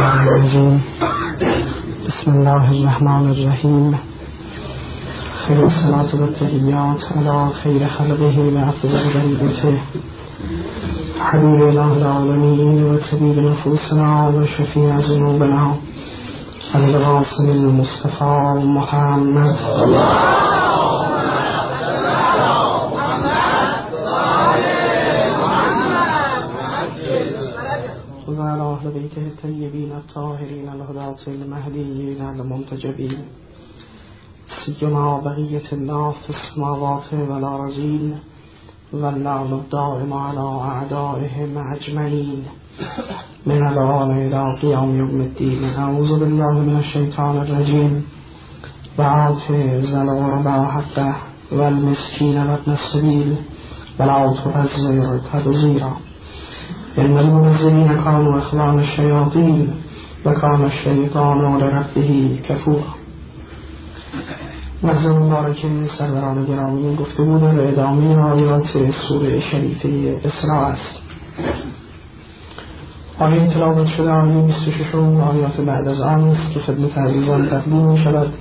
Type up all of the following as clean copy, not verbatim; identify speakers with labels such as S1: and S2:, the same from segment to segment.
S1: الشيطان الرجيم. بسم الله الرحمن الرحيم. خير الصلاة والتحيات على خير خلقه وأفضل بريته حبيب الله العالمين وطبيب نفوسنا وشفيع ذنوبنا القاسم المصطفى محمد وعلى أهل بيته الطيبين الطاهرين الهداة المهديين المنتجبين سيما بقية الله في السماوات والأرضين واللعن الدائم على أعدائهم أجمعين من الآن إلى قيام يوم الدين. أعوذ بالله من الشيطان الرجيم. وآت ذا القربى حقه والمسكين وابن السبيل ولا تبذر تبذيرا إن المبذرين كانوا إخوان الشياطين وكان الشيطان لربه کفورا. مجلس مبارک سروران گرامی گفته بودن و ادامه آیات سوره شریفه اسراء است. آیه تلاوت شده آیه 26 آیات بعد از آن است که خدمت عزیزان تقدیم می شود.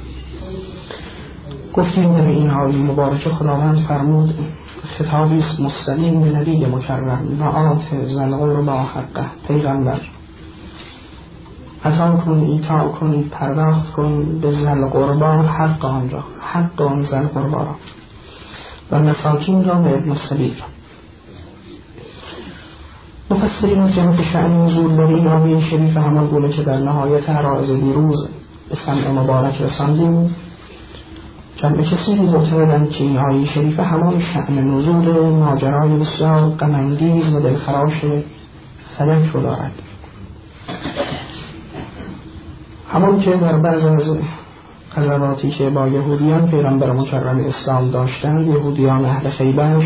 S1: گفتیم در این آیه مبارک خداوند فرمود خطابی است مستقیم به نبی مکرم و آت ذا القربی حقه، پیغمبر عطا کن، ایطاع کن، پرداخت کن به ذا القربی حق آن را، حق آن ذا القربی را و مساکین را و ابن السبیل را. مفسرین از جهت شأن نزول در این آیه شریف همان گونه که در نهایت عرایض دیروز به سمع مبارک رساندیم، جمع کسی معتقدند که این آیه شریف همان شأن نزول ماجرای بسیار غم‌انگیز و دلخراش فلک رو دارد. همون که در بعض از غزواتی که با یهودیان پیغمبر مکرم اسلام داشتند، یهودیان اهل خیبر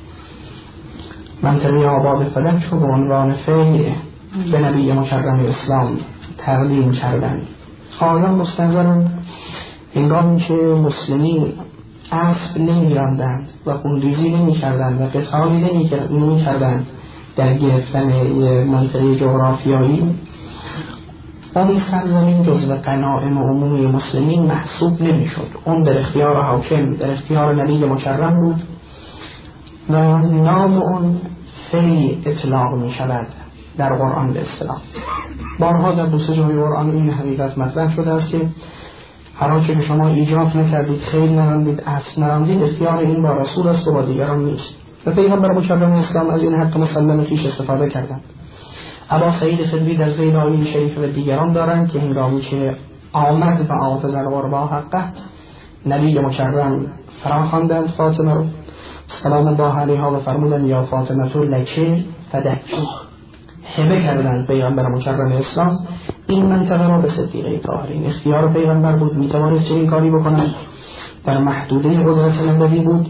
S1: منطقه آباد فلک رو به عنوان فیء به نبی مکرم اسلام تقدیم کردند. آیان مستنظرند هنگامی که مسلمین اسب نمی‌راندند و خونریزی نمی‌کردند و قتالی نمی‌کردند در گرفتن منطقه جغرافیایی، اون سرزمین جزو غنایم عمومی مسلمین محسوب نمی‌شد. اون در اختیار حاکم، در اختیار نبی مکرم بود و نام اون فی اطلاق می‌شود در قرآن به اصطلاح. بارها در دو سه جای قرآن این حقیقت مطرح شده است که هر آنچه که شما ایجاف نکردید، خیل نراندید، اسب نراندید، اختیار این با رسول است و با دیگران نیست. و پیغمبر مکرم اسلام از این حق مسلم خویش استفاده کردند. ابا سعید خدری در ذیل آیه شریف و دیگران دارند که هنگامی که آمد و آت ذا القربی حقه، نبی مکرم فراخواندند فاطمه رو سلام الله علیها و فرمودند یا فاطمه تو لکه فدکی، هبه کردند پیغمبر مکرم اسلام این منطقه را به صدیقه طاهرین. اختیار پیغمبر بود، میتوانست چنین کاری بکنند، در محدوده قدرت نبوی بود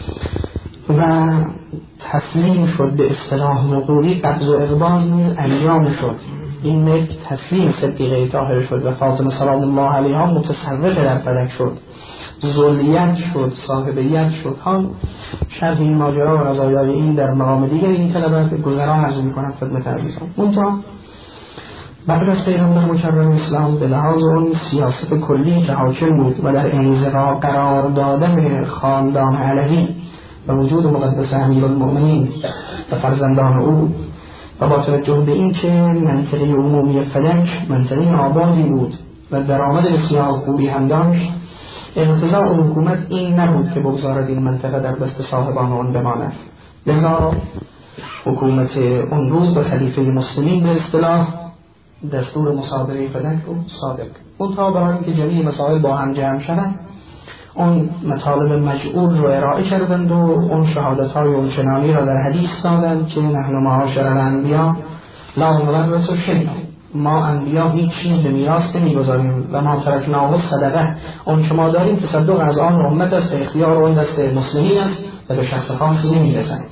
S1: و تسلیم شد به اصطلاح وقوعی، قبض و اقباض نیز انجام شد. این ملک تسلیم صدیقه طاهر شد و فاطمه سلام الله علیها متصرف در فلک شد، ذلیت شد، صاحبیت شد. ها شرح این ماجرا و رضایای این در مقام دیگر این طلبت گذران عرض می‌کنم خدمت عزیزان. منتها بعد از پیغمبر مکرم اسلام به لحاظ اون سیاست کلی که حاکم بود و در انزوا قرار دادن خاندان علوی و وجود مقدس امیرالمؤمنین و فرزندان او و با توجه به این که منطقه عمومی فلک منطقه آبادی بود و درآمد بسیار خوبی هم داشت، اقتضاء حکومت این نبود که بگذارد این منطقه در دست صاحبان آن بماند. لذا حکومت اون روز به خلیفه مسلمین به اصطلاح دستور مصادره فلک رو صادق. منتها برای اینکه جمعی مسائل با هم جمع شدن، اون مطالب مجعول رو ارائه کردند و اون شهادت‌های اونچنانی را در حدیث دادند که نحن معاشر الانبیا لا نورث شیئا، ما انبیا هیچ چیز به میراث نمی‌گذاریم و ما ترکناه صدقه، اون شما داریم تصدق از آن امت است، اختیار اون دست مسلمین است و به شخص خاصی نمی‌رسند.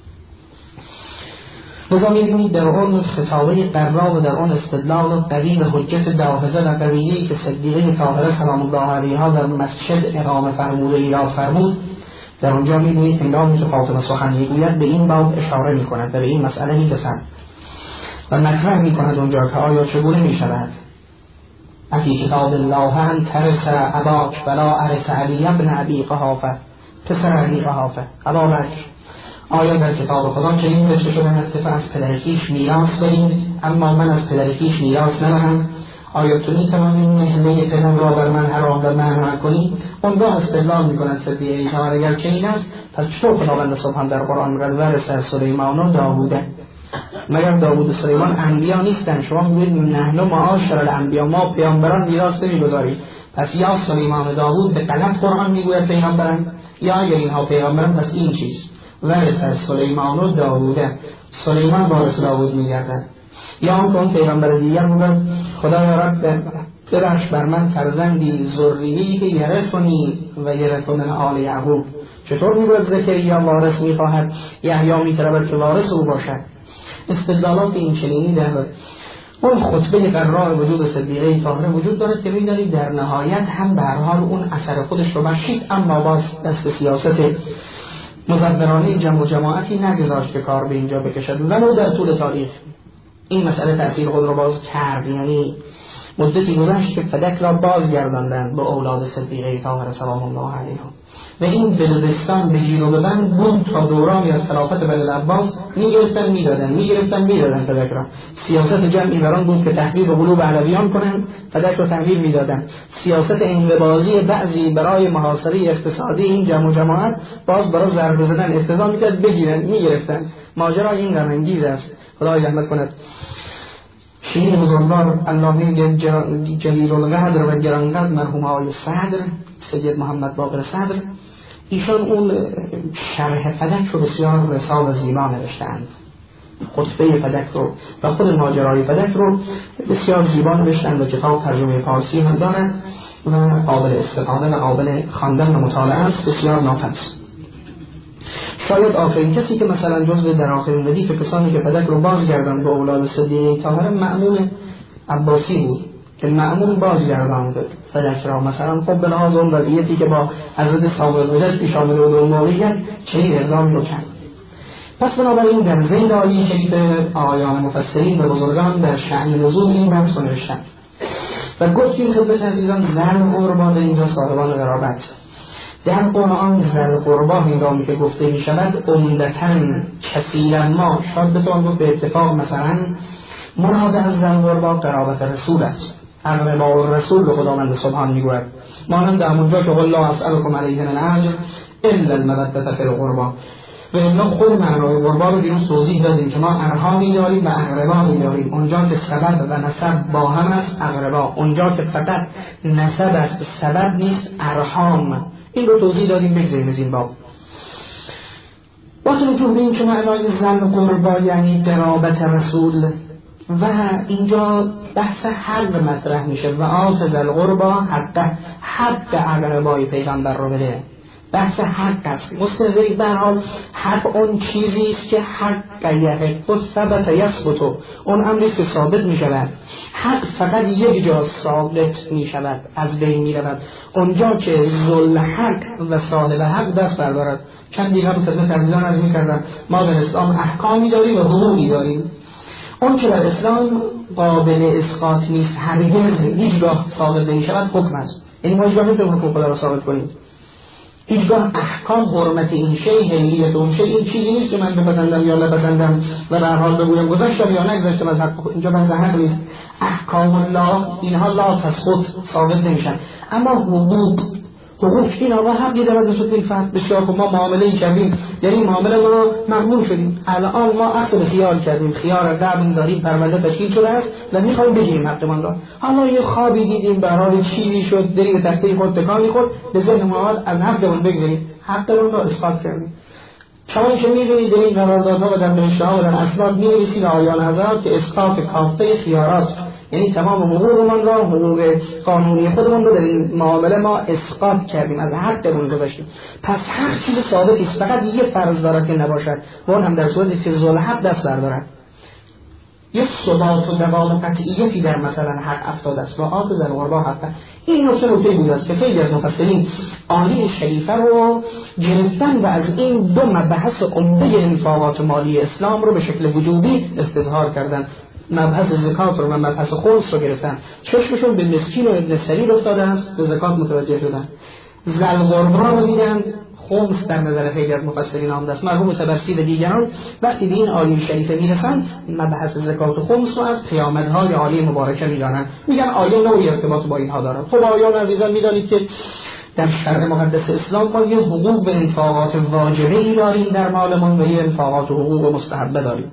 S1: لذا می‌بینید در اون خطابه قرا و در اون استدلال قوی و حجت داهزه و قویه‌ای که صدیقه طاهره سلام الله علیها در مسجد اقامه فرموده ایراد فرمود، در اونجا می‌بینید هنگامی که فاطمه سخن می‌گوید به این باب اشاره می‌کند و به این مسئله می‌رسد. و مطرح میکند اونجا که آیا چگونه میشود افی کتاب الله ان ترث اباک ولا ارث علی ابن ابی قحافه، پسر علی قحافه ابا بکر، آیا در کتاب خدا چنین نوشته شده است که تو از پدر خویش میراث بری اما من از پدر خویش میراث ندهم؟ آیا تو میتوانی مهنه پدر را بر من حرام و ممنوع کنی؟ اونجا استدلال میکند صدیقه که اگر چنین است پس چطور خداوند سبحان در قرآن میگوید ورث سلیمان و داووده؟ مگر داوود و سلیمان انبیا نیستن؟ شما میگویید نحن معاشر الانبیا، ما پیامبران میراث نمیگذاریم. پس یا سلیمان و داوود به غلط قرآن میگوید پیامبران، یا اگر اینها پیامبران پس این چیز ورث سلیمان و داووده، سلیمان وارث داوود میگردد. یا اون پیغمبر دیگر میگوید خدایا رب ببخش بر من فرزندی ذریه‌ای که یرثنی و یرث من آل یعقوب. چطور میگوید زکریا وارث میخواهد، یحیی میطلبد که وارث او باشد؟ استدلالات این چنینی در اون خطبه قرار وجود صدیقه طاهره وجود دارد که می‌دانید در نهایت هم به هر حال اون اثر خودش رو بخشید، اما باز دست سیاست مزورانه جمع و جماعتی نگذاشت که کار به اینجا بکشد. ولو در طول تاریخ این مسئله تأثیر خود را باز کرد، یعنی مدتی گذشت که فدک را بازگرداندند به اولاد صدیقه طاهره سلام الله علیها و این بلدستان به گیر و ببند بود تا دورانی از خلافت بنی العباس میگرفتن فدک را. سیاست جمعی بران بود که تحقیق قلوب علویان کنند، فدک را تحویل میدادند. سیاست انقباضی بعضی برای محاصره اقتصادی این جمع و جماعت باز برای ضربه زدن اقتضا میکرد بگیرن، میگرفتن. ماجرا این غم‌انگیز است. خدای رحمت کند شیخ بزرگوار علامه جلیل القدر و گرانقدر مرحوم آقای صدر سید محمد باقر صدر، ایشان اون شرح فدک رو بسیار رسال و زیبا نوشتند. خطبه فدک رو و خود ماجرای فدک رو بسیار زیبا نوشتند و کتاب ترجمه فارسی هم دارد و قابل استفاده و قابل خواندن و مطالعه است، بسیار نافذ. شاید آخرین کسی که مثلا جزو در آخرین ردیف کسانی که فدک رو بازگرداند به اولاد صدیقه طاهره مأمون عباسی بود که مأمون بازگرداند فدک را. مثلا خب به لحاظ اون وضعیتی که با حضرت صاحب نجف پیش آمده بود اون موقعیت چنین اقدامی رو کرد. پس بنابراین در ذیل عالی شریف آیان مفسرین و بزرگان در شأن نزول این بحث رو نوشتند و گفتیم خدمت عزیزان زن قربا در اینجا صاحبان قرابت. در قرآن ذل قربا هنگامی که گفته می شود عمدتاً کثیراً ما شاید بتوان گفت به اتفاق مثلا مراد از ذل قربا قرابت رسول است. اقربا و رسول به خداوند سبحان می گوید مانند همونجا که قل لا اسألکم علیه من اجر الا المودة فی القربا. و اینا خود معنای قربا رو دیروز توضیح دادیم که ما ارحامی داریم و اقربا داریم. اونجا که سبب و نسب با هم است اقربا، اونجا که فقط نسب است سبب نیست ارحام. این رو توضیح دادیم، بگذاریم از این باب. با توجه به این که معنای ذل قربا یعنی قرابت رسول و اینجا بحث حق مطرح میشه و آت ذل قربا حق اقربای پیغمبر رو بده. بحث حق است. مستنظری به هر حال حق اون چیزی است که حق یحق و ثبت یثبت، اون امری که ثابت می شود. حق فقط یک جا ثابت می شود، از بین می رود اونجا که ذل حق و صاحب حق دست بردارد. چند دیگر خدمت عزیزان عرض می کردم ما در اسلام احکامی داریم و حقوقی داریم. اون که در اسلام قابل اسقاط نیست، هرگز هیچگاه ثابت نمی شود حکم است. یعنی ما هیچگاه نمیتونیم حکم خدا را ثابت کنیم. هیچگاه احکام حرمت این شی، حلیت اون شی، این چیزی نیست که من بپسندم یا نپسندم و در حال بگویم گذاشتم یا نگذاشتم از حق. اینجا بحث حق نیست. احکام الله اینها لا تثبت، ثابت نمیشن. اما حقوق این آقا حقی دارد نسبت به فرد. بسیار خوب ما معامله ای کردیم، یعنی معامله ما رو ممنون شدیم، الان ما عقد خیار کردیم، خیار قبل داریم، پرونده تشکیل شده است و میخوایم بگیریم حقمان را. حالا یه خوابی دیدیم، به حال چیزی شد، دری به تخته خود تکانی خورد، به ذهن ما از حقمون بگذاریم، حقمون رو اسقاط کردیم. شما که می‌دونید در این قراردادها و در نوشته‌ها و در اسناد می‌نویسید آیان حضرات که اسقاط کافه خیارات، یعنی تمام حقوقمان را، حقوق قانونی خودمان رو در این معامله ما اسقاط کردیم، از حقمون گذاشتیم. پس حق چیز ثابتی است، فقط یه فرض دارد که نباشد و اون هم در صورتی که ذل حق دست بردارد. یه ثبات و دوام قطعیتی در مثلا حق افتاده است و آت ذل قربا حق. این نکته بود است که خیلی از مفسرین عالی شریفه رو گرفتن و از این دو مبحث عمده انفاقات مالی اسلام رو به شکل وجوبی استظهار کردن. مبحث زکات رو و مبحث خمس رو گرفتن، چشمشون به مسکین و ابن سبیل افتاده است، به زکات متوجه شدن. ذوالقربا رو دیدن، خمس در نظر خیلی از مفسرین آمده است. مرحوم طبرسی و دیگران وقتی به این آیه شریفه میرسن، مبحث زکات و خمس رو از پیامدهای عالی مبارکه میدانن، میگن آیه نوعی ارتباط با اینها دارن. خب آیان عزیزان میدانید که در شرع مقدس اسلام ما یه حقوق به انفاقات واجبه‌ای داریم در مالمون و یه انفاقات و حقوق مستحبه داریم.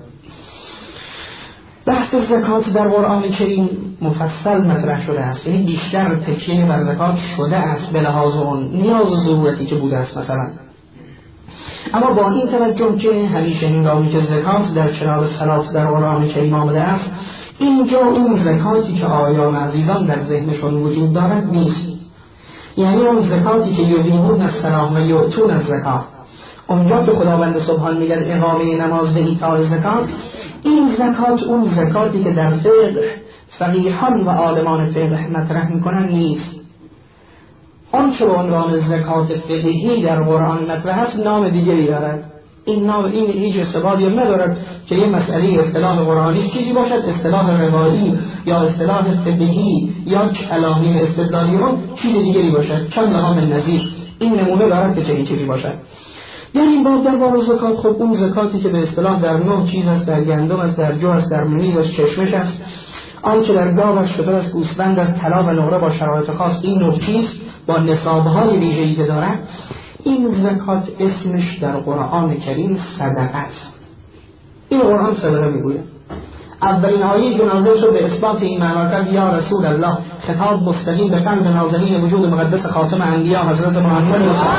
S1: بحث زکات در قرآن کریم مفصل مطرح شده است، یعنی بیشتر تکیه بر زکات شده است به لحاظ اون نیاز و ضرورتی که بوده است مثلا. اما با این توجه که همیشه هنگامی که زکات در چراغ صلات در قرآن کریم آمده است، اینجا اون زکاتی که آیان عزیزان در ذهنشون وجود دارد نیست. یعنی اون زکاتی که یقیمون الصلاة و یؤتون الزکات، اونجا که خداوند سبحان میگه اقامه نماز و ایتاء زکات، این زکات اون زکاتی که در فقه فقیهان و عالمان فقه مطرح میکنن نیست. آن چه به عنوان زکات فقهی در قرآن مطرح است نام دیگری دارد. این نام این هیچ استفادی ندارد که یه مسئله اصطلاح قرآنی چیزی باشد اصطلاح روایی یا اصطلاح فقهی یا کلامی استدلالی اون چیز دیگری باشد. چند لحاظ نظیر این نمونه دارد که چه چیزی باشد. یعنی با در باب زکات، خب اون زکاتی که به اصطلاح در 9 چیز است، در گندم است، در جو است، در منیز است، چشمش است، آنچه در گاو است، شتر است، گوسفند است، طلا و نقره با شرایط خاص، این 9 چیز با نصاب‌های ویژه‌ای که دارد، این زکات اسمش در قرآن کریم صدقه است. این قرآن صدقه میگوید. اولین آیه که نازل شد به اثبات این معنا کرد یا رسول الله، خطاب مستقیم به قلب نازنین وجود مقدس خاتم انبیا حضرت محمد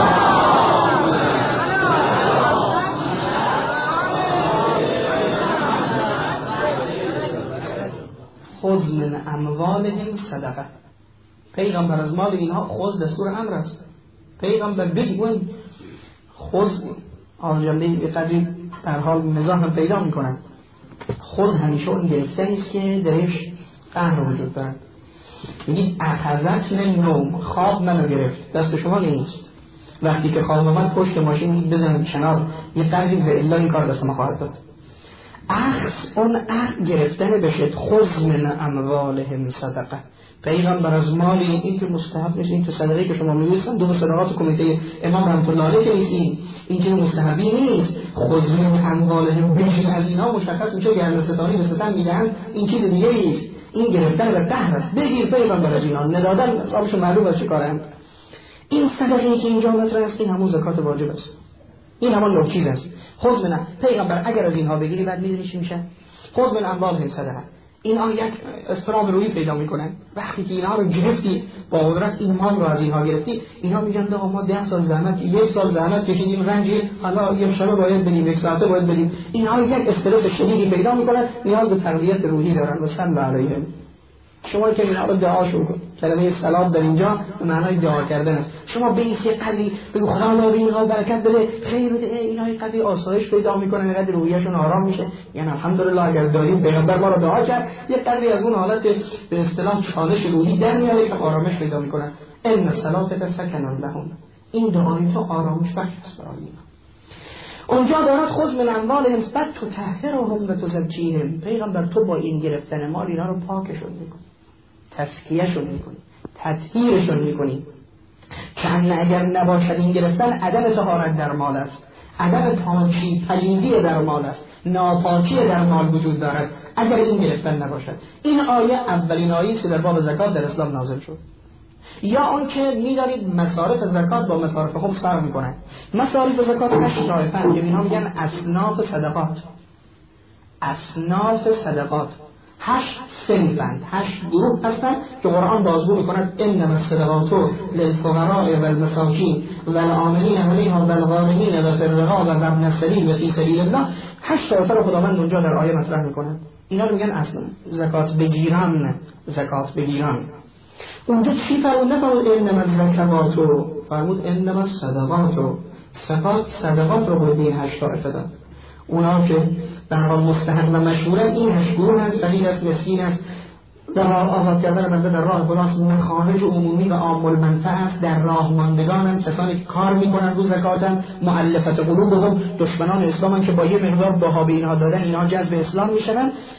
S1: خذ من اموالهم صدقه. پیغمبر از مال اینها خذ دستور امر است. پیغمبر بگوین خذ آنجامه به قدری در حال مزاح هم پیدا میکنن. خذ همیشه اون گرفتنی است که درش قهر وجود دارد. میگید اخذت من نوم، خواب منو گرفت، دست شما نیست. وقتی که خواب اومد پشت ماشین بزنید کنار، یه قدری به الا این کار دست ما خواهد داد. اخذ اون گرفتن بشه. خذ من اموالهم صدقه. پیغمبر از مال این که مستحب نیست، این که صدقه که شما می‌نویسن دو صدقات کمیته امام رحمت الله علیه نیست، این که مستحبی نیست. خذ من اموالهم، بجز از اینا مشخص میشه گرم ستانی به ستم میدن، این چیز دیگه نیست، این گرفتن به قهر است. بگیر پیغمبر از اینا، ندادن حسابشون معلوم است چه کارن. این صدقه‌ای که اینجا مطرح است این همون زکات واجب است. این همان نوع چیز است. خذ من، پیغمبر اگر از اینها بگیری بعد می‌دونی چی میشه؟ خذ من اموالهم صدقه. اینها یک استرام روی پیدا میکنن. وقتی که اینها رو گرفتی با قدرت این مال رو از اینها گرفتی، اینها میگن آقا ما 10 سال زحمت، 1 سال زحمت کشیدیم، رنجی، حالا یک شبه باید بدیم، 1 ساعته باید بدیم. اینها یک استرس شدیدی پیدا میکنن، نیاز به تربیت روحی دارن. و صلی علیهم. شما که اینا رو دعاشون کن. کلمه صلات در اینجا به معنای دعا کردن است. شما به این قضیه بگو خدا الله به اینها برکت بده، خیر بده، اینا این قضیه آسایش پیدا میکنن، اینقدر روحیشون آرام میشه. یعنی الحمدلله اگر داریم پیغمبر ما رو دعا کرد، یک قدری از اون حالت به اصطلاح چالش روحی در میاره که آرامش پیدا میکنن. ان الصلاه سکن لهم. این دعای تو آرامش بخش است برای اینا. اونجا دارد خذ من اموالهم بعد تو تطهرهم و تزکیهم. پیغمبر تو با این گرفتن مال اینا رو پاکشون میکنی، تزکیهشون میکنی، تطهیرشون میکنی. چون اگر نباشد این گرفتن، عدم طهارت در مال است، عدم پاکی پلیدی در مال است، ناپاکی در مال وجود دارد اگر این گرفتن نباشد. این آیه اولین آیه است در باب زکات در اسلام نازل شد. یا آن که می‌دارید مصارف زکات با مصارف خمس فرق می‌کنند. مصارف زکات 8 طایفه‌اند که اینها میگن اصناف صدقات. اصناف صدقات 8 صنفند، 8 گروه هستند که قرآن بازگو می‌کند انما الصدقات للفقراء والمساکین والعاملین علیها والغارمین و فی الرقاب و ابن السبیل و فی سبیل الله. 8 طایفه رو خداوند اونجا در آیه مطرح می‌کند. اینا رو میگن اصلا زکات بگیران، زکات بگیران. اونجا چی فرمود؟ نفرمود انما الزکوات، فرمود انما الصدقات. صدقات رو باید این 8 طایفه داد. اونا که در حال مستحق و مشهورن این 8 گروه هست. فقیر است، مسکین است، در آزاد کردن بنده در راه خداست، مخارج عمومی و عام المنفعه است، در راه ماندگانن، کسانی که کار میکنن رو زکاتن، مؤلفه قلوبهم، دشمنان اسلامن که با یه مقدار بها به اینها دادن اینها جذب اسلام میشن.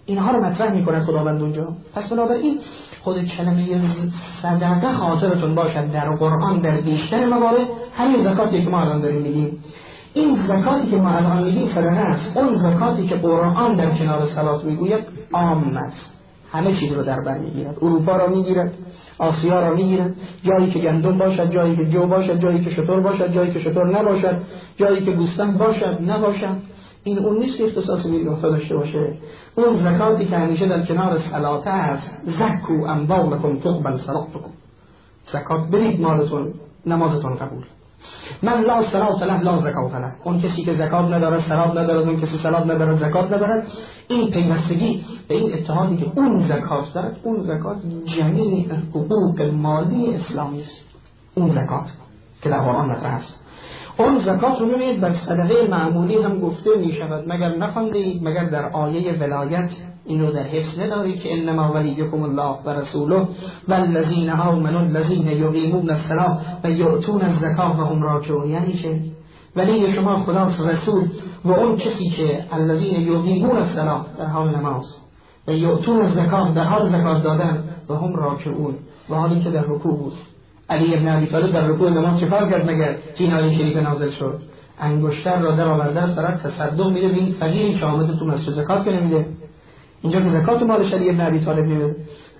S1: اینها رو مطرح میکنه خداوند اونجا. پس بنابراین خود کلمه صدقه خاطرتون باشد در قرآن در بیشتر موارد همین زکاتی که ما الان داریم میگیم، این زکاتی که ما الان میگیم صدقه است. اون زکاتی که قرآن در کنار صلات میگوید عام است، همه چیز رو در بر میگیرد. اروپا را میگیرد، آسیا را میگیرد، جایی که گندم باشد، جایی که جو باشد، جایی که شتر باشد، جایی که شتر نباشد، جایی که گوسفند باشد نباشد. این اون نیست که اختصاص به نقطه داشته باشه. اون زکاتی که همیشه در کنار صلات است. زکو اموالکم تقبل صلاتکم، زکات برید مالتون نمازتون قبول. من لا صلات له لا زکات له، اون کسی که زکات نداره صلات نداره، اون کسی صلات نداره زکات نداره. این پیوستگی به این اتحادی که اون زکات دارد، اون زکات جمیع حقوق مالی اسلامی است. اون زکات که در قرآن مطرح است. اون زکات رو می‌بینید بر صدقه معمولی هم گفته می شود، مگر نخواندید مگر در آیه ولایت این رو در حفظ ندارید که انما ولیکم الله و رسوله والذین آمنوا الذین یقیمون الصلاة و یؤتون الزکاة و هم راکعون. یعنی چه؟ ولی شما خداست، رسول و اون کسی که الذین یقیمون الصلاة در حال نماز و یؤتون الزکاة در حال زکات دادن و هم راکعون و حالی که در رکوع بود. علی ابن ابی طالب در رکوع نماز چیکار کرد مگر که این آیه شریف نازل شد؟ انگشتر را در آورده است دارد تصدق میده به این فقیری که آمده تو مسجد، زکات که نمیده. اینجا که زکات مال علی ابن ابی طالب نمیده،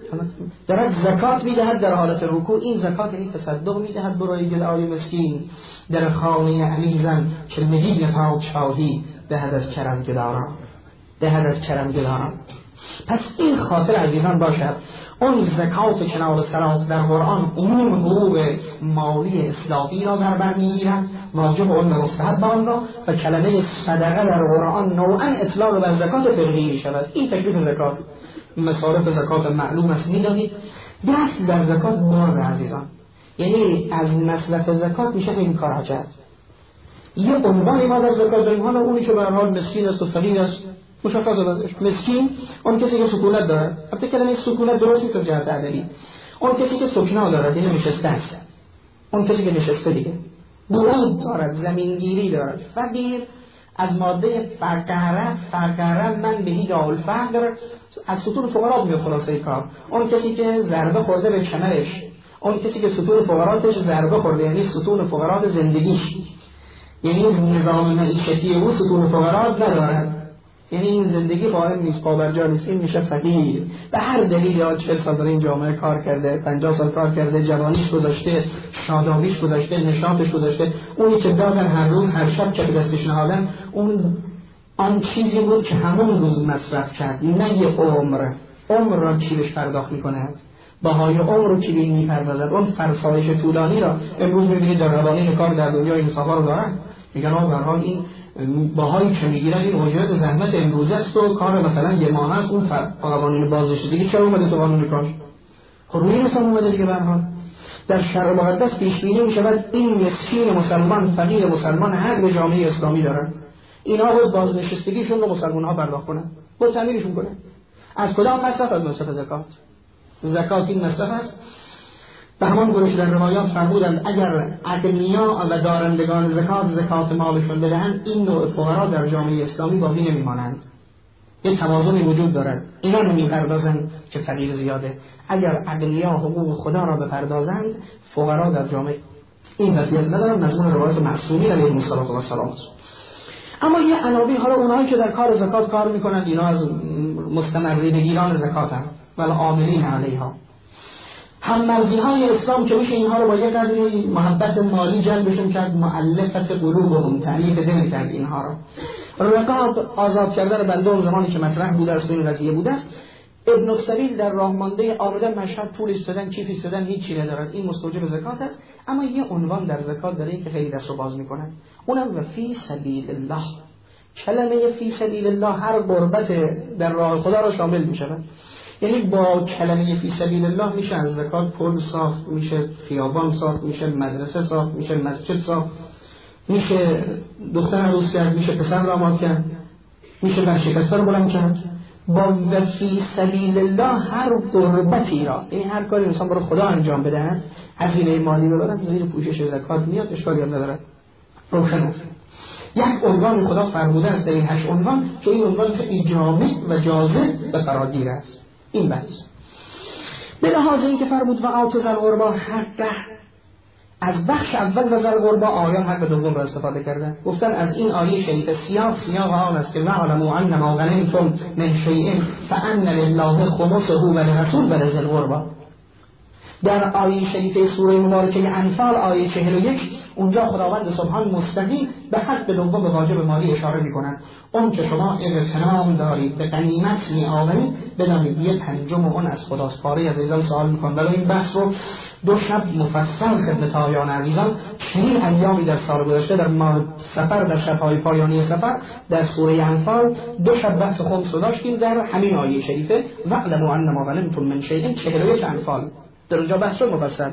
S1: دارد زکات میدهد در حالت رکوع. این زکات یعنی تصدق میدهد برای گدای مسکین در خانه علی زن که نگید پادشاهی دهد از کرم گداران، دهد از کرم گداران. پس این خاطر عزیزان باشد اون زکات کنار صلات در قرآن عموم حقوق مالی اسلامی را در بر میگیرد، واجب اون مستحب آن را، و کلمه صدقه در قرآن نوعا اطلاق بر زکات فقهی می شود. این تکلیف زکات، مصارف زکات معلوم است میدانید. دست در زکات باز عزیزان، یعنی از مصرف زکات میشه این کار کرد. یه عنوانی ما در زکات داریم، حالا اونی که به هر حال مسکین است و فقیر است مشخص است. مسکین اون کسی که سکونت داره، البته کلمه سکونت درست نیست جهت ادبی، اون کسی که سکنا داره، یعنی نشسته است، اون کسی که نشسته دیگه، بود دارد، زمینگیری دارد. فقیر از ماده فقره من بهی دال فقر از ستون فقرات میاد خلاصه کار. اون کسی که ضربه خورده به کمرش، اون کسی که ستون فقراتش ضربه خورده، یعنی ستون فقرات زندگیش، یعنی نظام معیشتی او ستون فقرات ندارد، یعنی این زندگی قائم نیست، پابرجا نیست. این میشه فقیر. به هر دلیل یا 40 سال در این جامعه کار کرده، 50 سال کار کرده، جوانیش گذاشته، شادابیش گذاشته، نشاطش گذاشته، اونی که دادن هر روز هر شب که دستش نهادن اون آن چیزی بود که همون روز مصرف کرد، نه یه عمر را کی بهش پرداخت میکنه، بهای عمر رو کی بهش میپردازد. اون فرسایش طولانی را امروز میبینید در قوانین کار در دنیا این صفا رو دارن، میگن آقا به هر حال این باهایی که میگیرن این اجرت زحمت امروزه است و کار مثلا یه ماه است. اون قوانین بازنشستگی چرا اومده تو قانون کار؟ خب روی مثلا اومده دیگه. به هر حال در شرع مقدس پیش بینی میشود این مسکین مسلمان، فقیر مسلمان حق به جامعه اسلامی دارن، اینا رو بازنشستگیشون رو مسلمان ها پرداخت کنن، با تعمیرشون کنن. از کدام مصرف؟ از مصرف زکات. زکات این مصرف است. به همان گروه در روایات فرمودند اگر اغنیا و دارندگان زکات مالشون بدهند، این نوع فقرا در جامعه اسلامی باقی نمیمانند. یه توازنی وجود دارد، اینا رو میپردازند که فقیر زیاده. اگر اغنیا حقوق خدا را بپردازند، فقرا در جامعه این وضعیت ندارن. مضمون روایت معصومین علیهم السلام است. اما یه عناوین، حالا اونایی که در کار زکات کار میکنند اینا از مستمرینگیران زکات هم ولی عاملین علیها، هم مرزیهای اسلام که میشه اینها رو با یک قدری محبت مالی جلبشون کرد، مؤلفت قلوبهم، تعلیف دل کرد اینها رو. رقاب آزاد کردن بنده اون زمانی که مطرح بوده است این قضیه بوده است. ابن السبیل در راه مانده آمدن مشهد پول استدن، کیف استدن، هیچی ندارد، این مستوجب زکات است. اما یه عنوان در زکات داره که خیلی دست رو باز میکنه، اونم و فی سبیل الله. کلمه فی سبیل الله هر قربت در راه خدا را شامل میشود. یعنی با کلمه فی سبیل الله میشه از زکات پل ساخت، میشه خیابان ساخت، میشه مدرسه ساخت، میشه مسجد ساخت، میشه دختر عروس کرد، میشه پسر داماد کرد، میشه ورشکسته رو بلند کرد. با فی سبیل الله هر قربتی را، یعنی هر کاری انسان برای خدا انجام بده، هزینه مالی ببرد، زیر پوشش زکات میاد، اشکالی هم ندارد، روشن است. یک عنوان خدا فرموده است در این 8 عنوان که این عنوان خیلی جامع و جاذب و فراگیر است. این بحث به لحاظ اینکه فرمود و آت ذی القربی حقه، از بخش اول و ذی القربی آیان حق دوم را استفاده کردن. گفتن از این آیه شریف سیاق آن است که واعلموا انما غنمتم من شیء فان لله خمسه و للرسول ولذی القربی. در آیه شریفه سوره مبارکه انفال آیه 41 اونجا خداوند سبحان مستقیم به حق دوم واجب مالی اشاره می‌کند. اون که شما اغتنام دارید به غنیمت می‌آورید بدانید 1/5 اون از خداست. پاره عزیزان سوال می‌کنم ولی این بحث رو 2 شب مفصل خدمت آیان عزیزان چنین ایامی در سال گذشته در ماه سفر در شب‌های پایانی سفر در سوره انفال 2 شب بحث خمس رو داشتیم در همین آیه شریفه واعلموا انما غنمتم من شیء 41 انفال در اونجا بحث رو مفصل.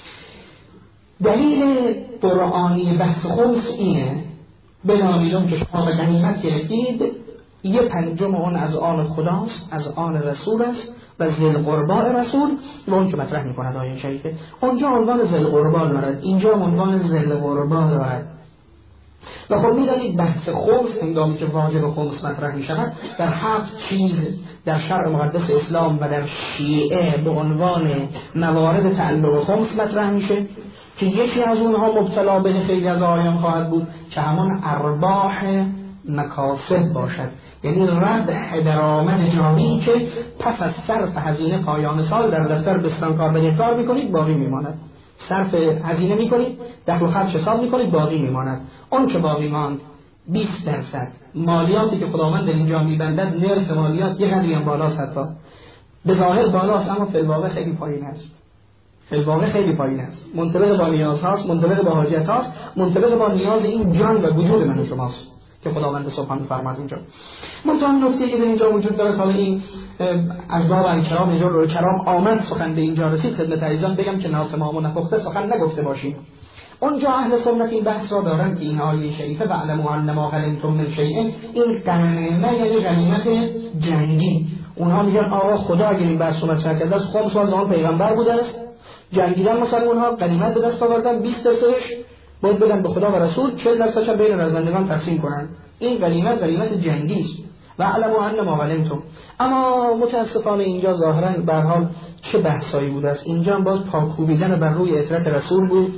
S1: دلیل قرآنی بحث خمس اینه بدانید که شما به غنیمت گرفتید 1/5 اون از آن خداست، از آن رسول است و ذی القربی رسول و اون که مطرح می‌کند آیه شریفه اونجا عنوان ذی القربی دارد، اینجا عنوان ذی القربی دارد. و خب می‌دانید بحث خمس هنگامی که واجب خمس مطرح می‌شود در 7 چیز در شرع مقدس اسلام و در شیعه به عنوان موارد تعلق خمس مطرح میشه که یکی از اونها مبتلا به خیلی از آیان خواهد بود که همان ارباح مکاسب باشد، یعنی ردع درآمد جاری که پس از صرف هزینه پایان سال در دفتر بستانکار بدهکار میکنید باقی میماند. صرف هزینه میکنید، دخل و خرج حساب میکنید باقی میماند. اون که باقی ماند 20% مالیاتی که خداوند در اینجا میبندد، نرخ مالیات یه قدری هم بالاست، حتی به ظاهر بالاست اما فی الواقع خیلی پایین است. فی الواقع خیلی پایین است، منطبق با نیاز هاست، منطبق با حاجت هاست، منطبق با نیاز این جان و وجود من و شماست که خداوند سبحانه فرماد اینجا. منتها نکته که در اینجا وجود داره، حالا این از باب الکرام اینجا رو کرام آمد سخن به اینجا رسید خدمت عزیزان بگم که ناتمام و نپخته سخن نگفته باشیم. اونجا اهل سنت این بحث را دارن که این آیه شریفه واعلموا انما غنمتم من شیء این غنیمه یعنی غنیمت جنگی. اونها میگن آقا خدا اگه این بحث رو مطرح کرده است خمس از آن پیغمبر بوده است، جنگیدن مسلمان ها غنیمت به دست آوردن 20% باید بدن به خدا و رسول، 40% بین رزمندگان تقسیم کنن. این غنیمت جنگی است. واعلموا انما غنمتم. اما متاسفانه اینجا ظاهرا به هر حال چه بحثایی بوده است. اینجا هم باز پاکوبیدن بر روی اطرت رسول بود.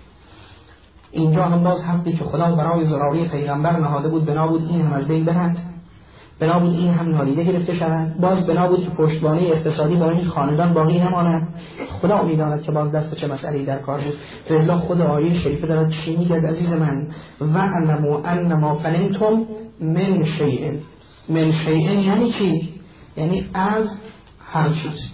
S1: اینجا هم باز حقی که خدا برای ضراری پیغمبر نهاده بود بنا بود این هم از بین برند، بنا بود این هم نادیده گرفته شود، باز بنا بود که پشتوانه اقتصادی با این خاندان باقی نماند. خدا میداند که باز دست به چه مسئله‌ای در کار بود. فعلا خود آیه شریفه دارد چی میگه عزیز من؟ واعلموا انما غنمتم من شیء. من شیء یعنی چی؟ یعنی از هر چیز.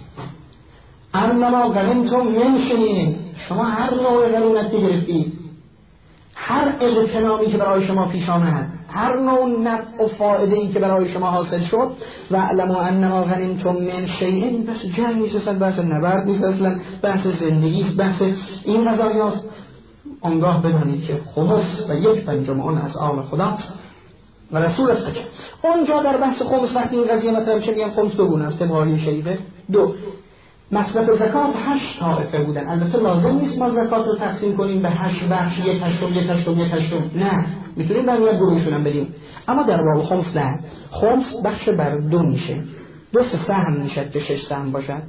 S1: انما غنمتم من شیء، شما هر نوع غنیمتی گرفتید، هر اغتنامی که برای شما پیش آمد، هر نوع نفع و فایده‌ای که برای شما حاصل شد، واعلموا انما غنمتم من شیء، بس جنگ نیست، بحث نبرد نیست، اصلا بحث زندگی است، بحث این قضایاست. آنگاه بدانید که خمس و 1/5 اون از آن خداست و رسول است. اونجا در بحث خمس وقتی این قضیه مثلا چه میگن خمس 2 گونه است طبق آیه شریفه. 2 مصرف زکات 8 طائفه بودن. البته لازم نیست ما زکات رو تقسیم کنیم به 8 بخش، 1/8 نه، میتونیم در یک گروهشون هم بدیم. اما در باب خمس نه، خمس بخش بر 2 میشه، 2 سهم میشه که 6 سهم باشد.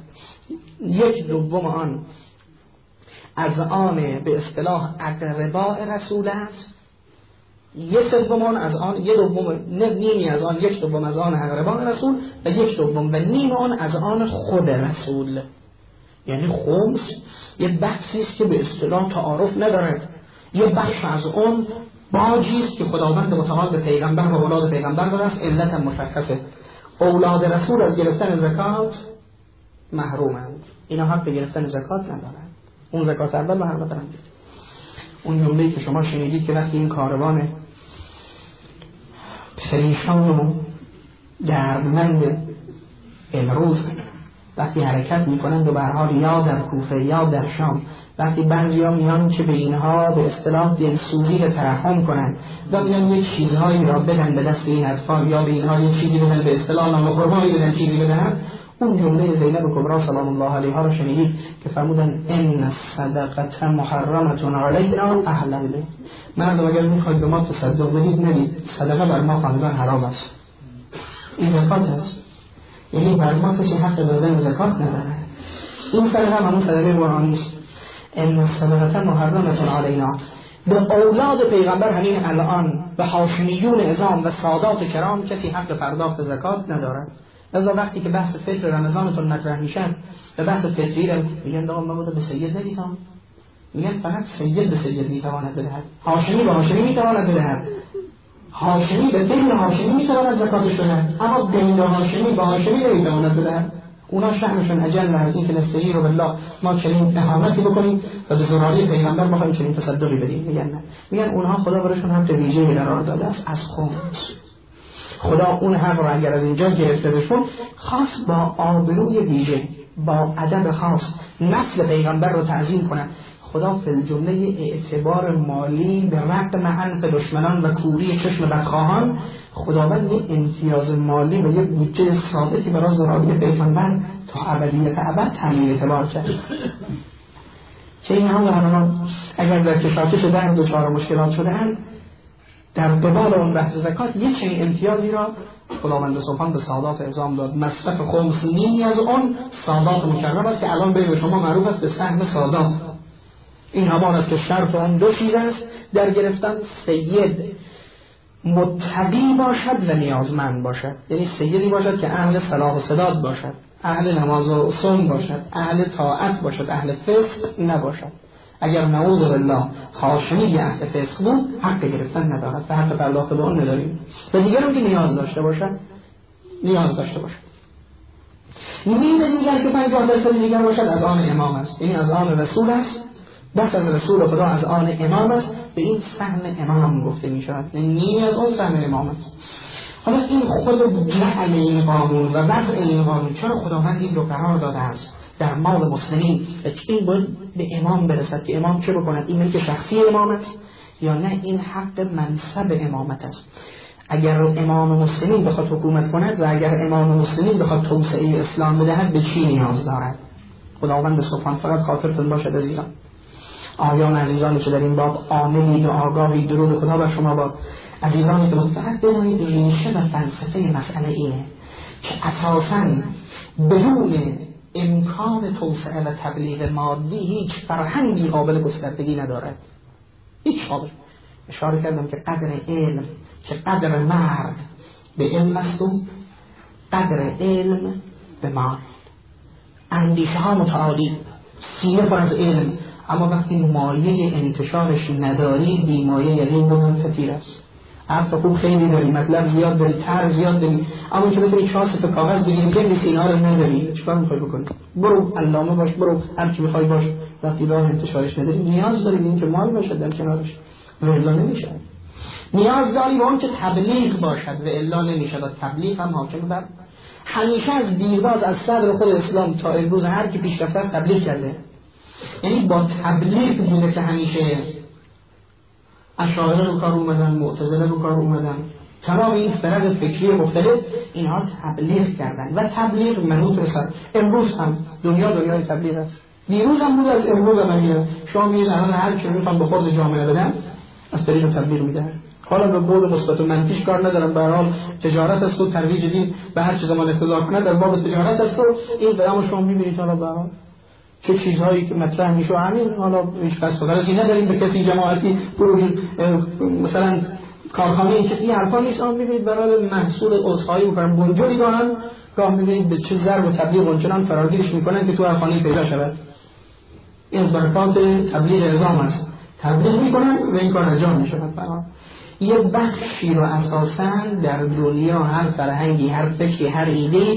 S1: 1/2 آن از آن به اصطلاح اقرباء رسول است، 1/3 از آن، 1/2 نیمی از آن، 1/2 از آن اقرباء رسول و 1/2 و نیم آن از آن خود رسول. یعنی خمس یه بحثی است که به اصطلاح تعارف ندارد. یه بخش از اون باجی است که خداوند متعال به پیغمبر و اولاد پیغمبر داده است. علت هم مشخصه، اولاد رسول از گرفتن زکات محرومند، اینا حق به گرفتن زکات ندارند. اون زکات اول محروم دارند. اون جمله‌ای که شما شنیدید که وقتی این کاروان پریشان و دردمند امروز وقتی حرکت میکنند و به هر حال یا در کوفه یا در شام، وقتی بعضیا میان که به اینها به اصطلاح دلسوزی رو ترحم کنند و میان یه چیزهایی را بدن به دست این اطفال یا به اینها یه چیزی بدن به اصطلاح نام قربانی بدن چیزی بدن، اون جمله زینب کبرا سلام الله علیها رو شنیدید که فرمودن ان الصدقه محرمه علینا اهل البیت. مردم اگر میخواید به ما تصدق بدید ندید، صدقه بر ما خاندان حرام است. این زکات است، یعنی بر ما کسی حق دادن زکات نداره. این صدقه همون صدقه قرآنی است. ان الصدقه محرمه علینا. به اولاد پیغمبر همین الان به هاشمیون عظام و سادات کرام کسی حق پرداخت زکات ندارد. لذا وقتی که بحث فطر رمضانتون مطرح میشن به بحث فطری رو میگن آقا ما به سید ندیدم، میگن فقط سید به سید میتواند بدهد، هاشمی به هاشمی میتواند بدهد، هاشمی به دین هاشمی میتواند زکاتش بدهد، اما دین هاشمی به هاشمی نمیتواند بدهد. اونا شأنشون اجل از این که نستجیر بالله ما چنین اهانتی بکنیم و به زراری پیغمبر ما چنین تصدقی بدیم. میگن نه، میگن اونها خدا براشون هم ویژه‌ای قرار داده است از خود. خدا اون حق رو اگر از اینجا گرفته بشون خاص با آبروی ویژه، با ادب خاص نسل پیغمبر رو تعظیم کنن. خدا فی الجمله اعتبار مالی به رغم انف دشمنان و کوری چشم بدخواهان خداوند امتیاز مالی و یک بودجه ثابتی برای زراری پیغمبر تا ابدیت ابد تعیین اعتبار کرد. چه این هم اگر در کشاکش در دچار مشکلات شده‌اند در قبال اون بحث زکات یک چنین امتیازی را خداوند سبحان به سادات عظام داد. مصرف خمس نیمی از اون سادات مکرم است که الان بین شما معروف است به سهم سادات. این همان است که شرط اون دو چیز است در گرفتن: سید متقی باشد و نیازمند باشد، یعنی سیدی باشد که اهل صلاح و سداد باشد، اهل نماز و صوم باشد، اهل طاعت باشد، اهل فسق نباشد. اگر نعوذ بالله هاشمی اهل فسق بود حق گرفتن ندارد و حق پرداخت به اون نداریم. و دیگرم که نیاز داشته باشد میل دیگر که 50% دیگر باشد از آن امام است، یعنی از آن رسول است، بس از رسول خدا از آن امام است. به این سهم امام گفته می شود، نیمی از اون سهم امام است. حالا این خود جعل این قانون و وضع این قانون چرا خداوند این رو قرار داده است در مال مسلمین؟ این باید به امام برسد که امام چه بکند؟ این ملک شخصی امام است یا نه این حق منصب امامت است؟ اگر امام مسلمین بخواد حکومت کند و اگر امام مسلمین بخواد توسعه اسلام بدهد به چی نیاز دارد؟ خداوند سبحان فقط خاطرتون باشد عزیزان. آیان عزیزانی که در این باب عاملین و آگاهی، درود خدا بر شما باد. عزیزانی که فقط بدانید ریشه و فلسفه مسئله اینه که اساساً بدون امکان توسعه و تبلیغ مادی هیچ فرهنگی قابل گستردگی ندارد. هیچ قابل. اشاره کردم که قدر علم، که قدر مرد به علم است و قدر علم به مال. اندیشه ها متعالی، سینه پر از علم، اما وقتی مایه انتشارش نداری بی مایه یقین منفتیر است. حرف خوب خیلی داری، مطلب زیاد داری، تر زیاد داری، اما که بتونی 4 صفحه کاغذ بگیری که سینا رو نداری، چیکار می‌خوای بکنی؟ برو علامه باش، برو هر چی می‌خوای باش، وقتی راه انتشارش نداری نیاز داری به اینکه مال باشه در کنارش، و الا نمیشه. نیاز داری به اون که تبلیغ باشد و الا نمیشه. و تبلیغ هم حاکم بر همیشه از دیرباز از صدر خود اسلام تا امروز هر کی پیشرفته است تبلیغ کرده. یعنی با تبلیغ بوده که همیشه اشاعره رو کار اومدن، معتزله رو کار اومدن، تمام این فرق فکری مختلف اینها تبلیغ کردن و تبلیغ منوط رسد. امروز هم دنیای تبلیغ است. دیروز هم بود، از امروز هم میاد. شما میگید الان هر کی میخوام به خود جامعه بدن از طریق تبلیغ میدن. حالا به بود مثبت و منفیش کار ندارم، به هر حال تجارت است و ترویج دین به هر چه زمان اقتضا کند از باب تجارت است و این برام شما میبینید. حالا به هر حال چه چیزهایی که مطرح میشه همین، حالا هیچ قصد و غرضی نداریم به کسی جماعتی مثلا کارخانه این کسی حرفا نیست. آن میبینید برای محصول عضوهایی میکنن بنجلی دارن، گاه میبینید به چه ضرب و تبلیغ اونچنان فراگیرش میکنن که تو هر خانه پیدا شود. این برکات تبلیغ اعظام است. تبلیغ میکنن و این کار انجام میشود. یه بخشی رو اساساً در دنیا هر فرهنگی، هر فکری، هر ایده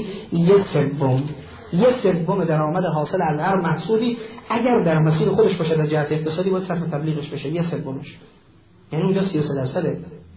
S1: یه سوم درآمد حاصل از هر محصولی اگر در مسیر خودش باشه از جهت اقتصادی باید صرف تبلیغش بشه. یه سومش، یعنی اونجا 33%،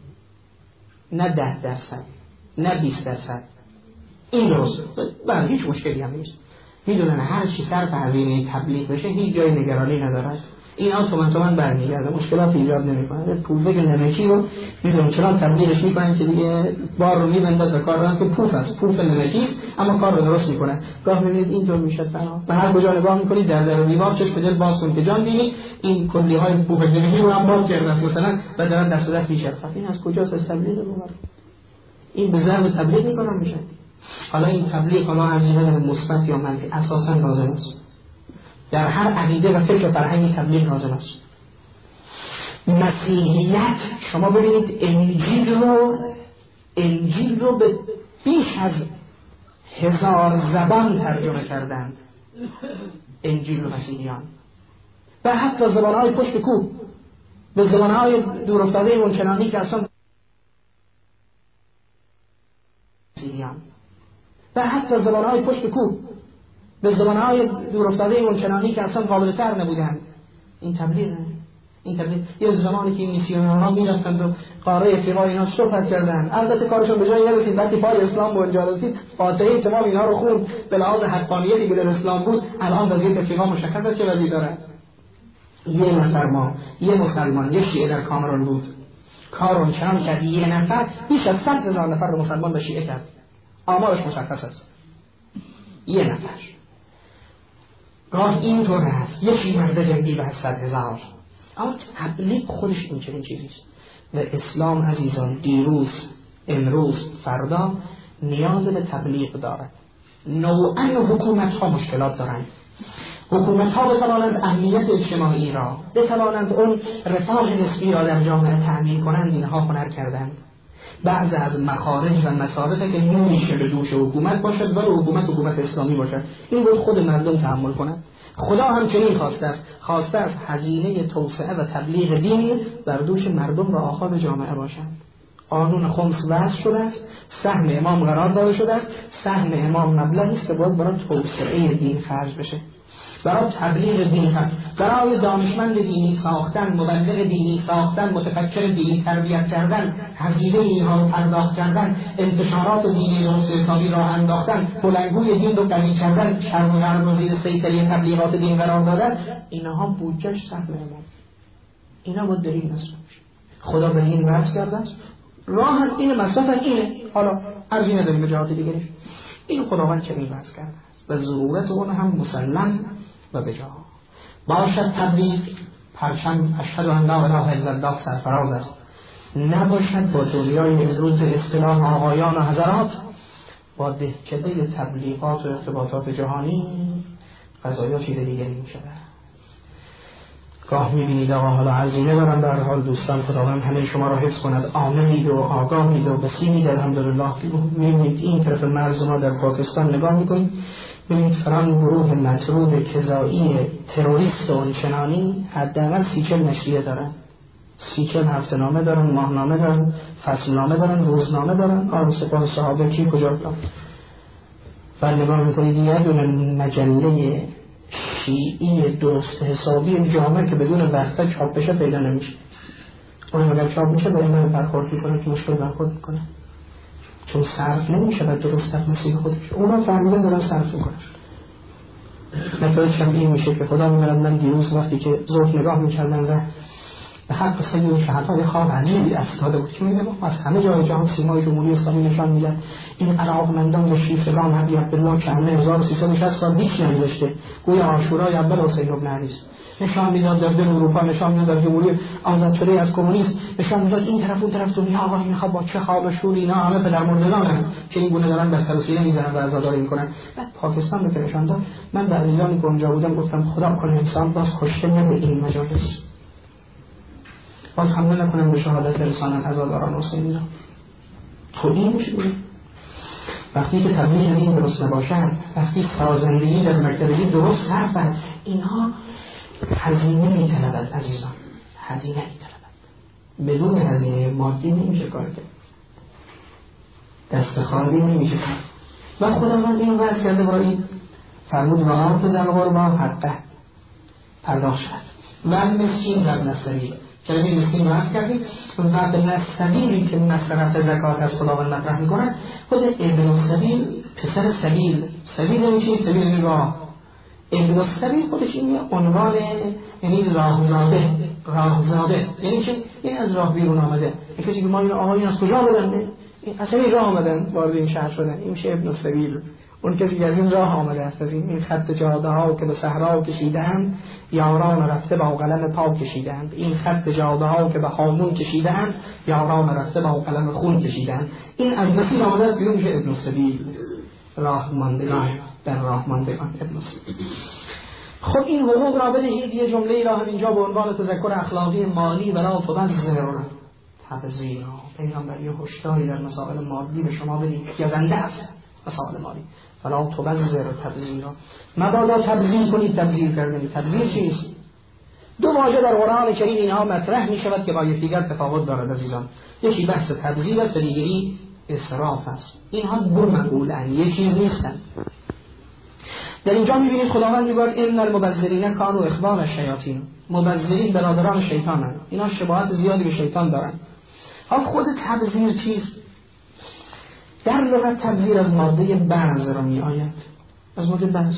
S1: نه 10%، نه 20%. این درست بله، هیچ مشکلی هم نیست. میدونن هر چی صرف هزینه تبلیغ بشه هیچ جای نگرانی ندارد. اینا تومن برمیگرده، مشکلات ایجاد نمیکنه. پوفه که نمکی رو میدونم چنان تبدیلش میکنن که دیگه بار رو میبندد و کار دارن که پوف است، پوف نمکی، اما کار رو درست میکنن. گاه میبینید اینطور میشه فنا به هر کجا نگاه میکنید در دیوار چشم به دل باز کن که جان بینید این کلی های پوف نمکی رو هم باز کردن مثلا و دارن دست به دست میچرخن. این از کجاست؟ از تبلیغ رو این به ضرب تبلیغ میکنن میشه. حالا این تبلیغ حالا هزینه مثبت یا منفی اساسا لازم است. در هر عقیده و فکر فرهنگی تبلیغ لازم است. مسیحیت شما ببینید انجیل رو به بیش از 1000 زبان ترجمه کردند. انجیل و مسیحیان و حتی زبانهای پشت کوه به زبانهای دور افتاده اونچنانی که اصلا مسیحیان و حتی زبانهای پشت کوه به زبانهای دور افتاده اونچنانی که اصلا قابل تر نبودند. این تبلیغه. این تبلیغ یه زمانی که میسیونرها میرفتند و قاره افریقا اینا صحبت کردن، البته کارشون به جای نرسید. وقتی پای اسلام به اونجا رسید فاتحه تمام اینا رو خوند به لحاظ حقانیتی که در اسلام بود. الان وضعیت افریقا مشخص است چه وضعی داره. یه مسلمان یه شیعه در کامرون بود، کارون چنان کرد یه نفر بیش از 100,000 نفر رو مسلمان به شیعه کرد. آمارش مشخص است. یه نفر گاه اینطور هست یکی مرد جنگی به 100,000. اما تبلیغ خودش این چنین چیزیست و اسلام عزیزان دیروز امروز فردا نیاز به تبلیغ دارد. نوعاً حکومت ها مشکلات دارند. حکومت ها بتوانند امنیت اجتماعی را، بتوانند اون رفاه نسبی را در جامعه تأمین کنند، اینها هنر کردند. بعض از مخارج و مسارت که نمیشه به دوش حکومت باشد ولی حکومت اسلامی باشد، این باید خود مردم تحمل کنند. خدا همچنین خواسته است هزینه توسعه و تبلیغ دین بر دوش مردم و آخاذ جامعه باشد. قانون خمس وضع شده است، سهم امام قرار داده شده است. سهم امام مبلغی است که باید برای توسعه دین خرج بشه، برای تبلیغ دین، برای دانشمند دینی ساختن، مبلغ دینی ساختن، متفکر دینی تربیت کردن، هزینه اینها رو پرداخت کردن، انتشارات دینی درست حسابی راه انداختن، بلندگوی دین رو قوی کردن، شرم رو زیر سیطره تبلیغات دین قرار دادن، اینها بودجهش سهم امام. اینا باید در این مصرف میشه. خدا به این وضع کرده است. راه این مصرف اینه. حالا ارزی نداریم به جهات دیگریش. این خداوند چنین وضع کرده است و ضرورت اون هم مسلم و بجا باشد. تبلیغ پرچم اشهد ان لا اله الا الله سرفراز است، نباشد با دنیای امروز اصطلاح آقایان و حضرات با دهکده تبلیغات و ارتباطات جهانی قضایا چیز دیگری می شود. گاه می‌بینید آقا حالا هزینه دارن، در حال دوستان خداوند همه شما را حفظ کند، آمنید و آگاهید و بسیمید. الحمدلله می‌بینید این طرف مرز ما در پاکستان نگاه می‌کنید، ببینید فران گروه مطرود کذایی تروریست و آنچنانی حداقل 30-40 نشریه دارن، 30-40 هفته‌نامه دارن، ماهنامه دارن، فصلنامه دارن، روزنامه دارن. آن سپاه صحابه کی کجا رفت؟ بعد نگاه می‌کنید یه دونه مجله شیعی درست حسابی جامعه که بدون وقت چاپ بشه پیدا نمیشه. اون اگر چاپ میشه با ایمان برخورد میکنه که مشکل برخورد میکنه، چون صرف نمیشه و درست در مسیح خودش. اونا فهمیدن دارن صرف میکنن. نتایجش هم این میشه که خدا می‌برد. من دیروز وقتی که ظهر نگاه میکردن و به حق سید شهدای خواب عجیبی استفاده بود که میگه از همه جای جهان سیمای جمهوری اسلامی نشان میدن این علاقمندان و شیفتگان عبد الله که همه 1360 سال هیچ نمی‌ذاشته، گویا عاشورای اول حسین بن علی است. نشان میداد در دل اروپا، نشان میداد در جمهوری آزاد شده از کمونیسم، نشان میداد این طرف اون طرف دنیا آقا اینها با چه حال و شوری اینا همه پدر مردگانن که این گونه دارن بستر و سینه میزنن و عزاداری میکنن. بعد پاکستان رو که نشان داد، من بعد از ایرانی که اونجا بودم گفتم خدا کنه انسان باز خوشته نده این مجالس، باز حمله نکنم به شهادت رسانت عزاداران حسینی را. تو این میشه وقتی که تبلیغ دین درست نباشد، وقتی سازندگی در مکتبی درست حرفن، اینها هزینه میطلبد عزیزان، هزینه میطلبد. بدون هزینه مادی نمیشه کار کرد، دست خالی نمیشه کرد. و خداوند این وضع کرده برای فرمود و آن تو در غربا حقه پرداخت شد و مسکین و ابن السبیل. کلمه مسکین رو عرض کردیم و ابن السبیلی که مصرف زکات از خداوند مطرح میکنند، خود ابن السبیل پسر سبیل. سبیل این چیه؟ سبیل این راه. ابن السبیل خودش این عنوان، یعنی راهزاده، یعنی که این از راه بیرون آمده. کسی که ما این آقایون از کجا آمدن؟ اصلا این راه آمدن وارد این شهر شدن، این میشه ابن السبیل. اون کسی که از این راه آمده است، از این خط جاده ها که به صحرا کشیدند، یاران رفته با قلم پاک کشیدند. این خط جاده ها که به هامون کشیدند، یاران رفته با قلم خون کشیدند. این از مسیر آمده است بیرون، میشه ابن السبیل، راه ماندگان، در راه ماندگان ابن السبیل. خب این حقوق را بدهید، یه جمله را همینجا به عنوان تذکر اخلاقی مالی ولا تبذیر. پیغمبر یه هشداری در مسائل مالی به شما بدید، گزنده است مسائل مالی. ولا تبذیر، مبادا تبذیر کنید. تبذیر کردن، تبذیر چیست؟ دو واژه در قرآن کریم اینها مطرح می شود که با یکدیگر تفاوت دارد عزیزان. یکی بحث تبذیر است و دیگری اسراف است. اینها دو مقوله‌اند، یک چیز نیستند. در اینجا می‌بینید خداوند میگه ان المبذرین کانوا اخوان الشیاطین. مبذرین برادران شیطانند. اینا شباهت زیادی به شیطان دارند. حالا خود تبذیر چیست؟ در لغت تبذیر از ماده بعض را میآید، از ماده بعض.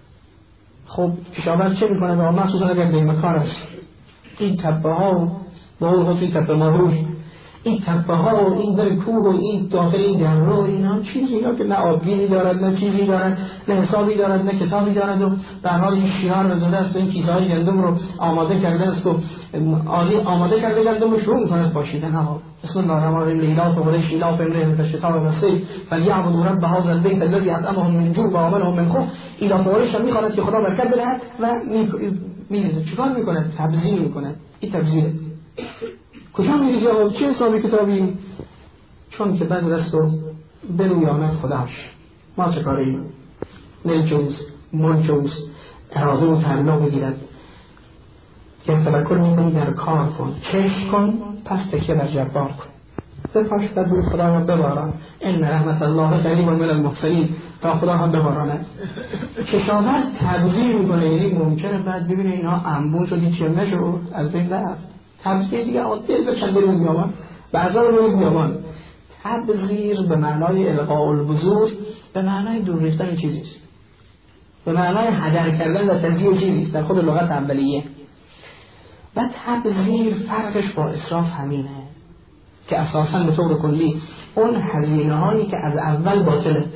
S1: خب کشاورز چه میکنه؟ به مخصوصا اگر در مکان است، این تپه ها با اون این تپه ماروش، این تپه ها و این در کوه و این داخل این در رو، اینا چیزی ها که نه آبگینی دارد، نه چیزی دارد، نه حسابی دارد، نه کتابی دارد و در حال این شیران رزوده است و این کیسه های گندم رو آماده کرده است و عالی آماده کرده گندم رو شروع میکند باشیدن. ها بسم الله الرحمن الرحیم، لیلا و قریش لیلا فمره الشتاء و الصيف فلیعبدوا رب هذا البيت الذي اطعمهم من جوع و آمنهم من خوف. ایلا قریش میخواند که خدا برکت بدهد و میریزه. چیکار میکنه؟ تبذیر میکنه. این تبذیره. کجا میریزی آقا؟ چه حسابی کتابی؟ چون که بعض دست رو برویاند خداش. ما چه کاریم؟ نلچوز منچوز اراده و تعلق بگیرد که تبکر میکنی در کار کن، چشم کن، پس تکیه بر جبار کن، بپاش در بود خدا هم بباران. ان رحمت الله قریب من المحسنین، تا خدا هم بباراند. کشاورز تبذیر میکنه، یعنی ممکنه بعد ببینه اینا انبون شدی چه نشد از بین رفت. تبذیر دیگه دل به چند روز میامن، بعضا روز میامن. تبذیر به معنای القاء البذور، به معنای دور ریختن چیزیست، به معنای هدر کردن و تزییر چیزیست در خود لغت اولیه. و تبذیر فرقش با اسراف همینه که اساساً به طور کلی اون هزینه هایی که از اول باطله.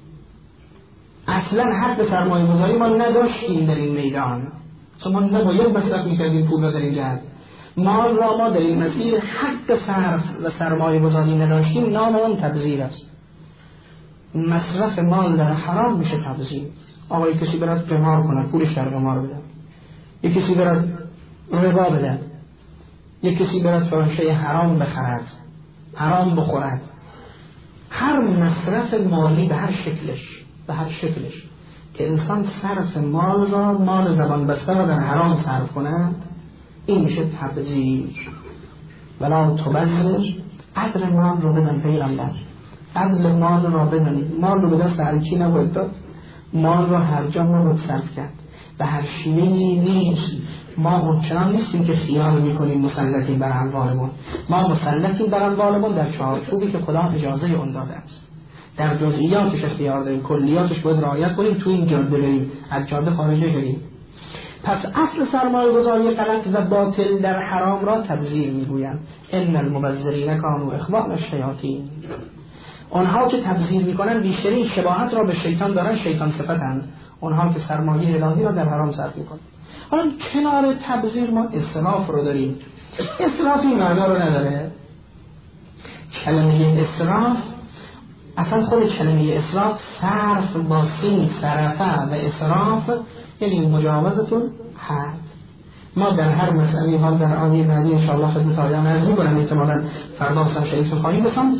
S1: اصلا حق سرمایه گذاری ما نداشتیم در این میدان، چون ما نباید مصرف میکردیم پول را در این جهت. مال را ما در این مسیر حق صرف و سرمایه گذاری نداشتیم، نام اون تبذیر است. مصرف مال در حرام میشه تبذیر. آقای کسی برد قمار کند، پولش در قمار بده، یک کسی برد ربا بده، یک کسی برد فروشه حرام بخرد، حرام بخورد. هر مصرف مالی به هر شکلش که انسان صرف مال را، مال زبان بسته را در حرام صرف کند، این میشه تبذیر. ولا تبذر، قدر مال رو بدن پیغمبر، قدر مال را بدن. مال رو به دست هر کی نباید داد، مال را هر جا نباید صرف کرد، به هر شیوهی نیست. ما اونچنان نیستیم که خیال میکنیم مسلطیم بر اموالمون. ما مسلطیم بر اموالمون در چارچوبی که خدا اجازه اون داده است. در جزئیاتش اختیار داریم، کلیاتش باید رعایت کنیم، تو این جاده بریم، از جاده خارج نشیم. پس اصل سرمایه گذاری غلط و باطل در حرام را تبذیر میگویند. ان المبذرین کانوا اخوان الشیاطین. اونها که تبذیر میکنن بیشترین شباهت را به شیطان دارن، شیطان صفتند. اونها که سرمایه الهی را در حرام صرف میکنن. حالا کنار تبذیر ما اسراف رو داریم. اسراف این معنا رو نداره. کلمه اسراف، اصلا خود کلمه اسراف صرف با سین، صرفه و اسراف یعنی مجاوزتون حد. ما در هر مسئله حال در آنی بعدی انشاءالله خدمت آیان عرض می‌کنم، احتمالاً فردا هم شریفتون خواهیم بسان.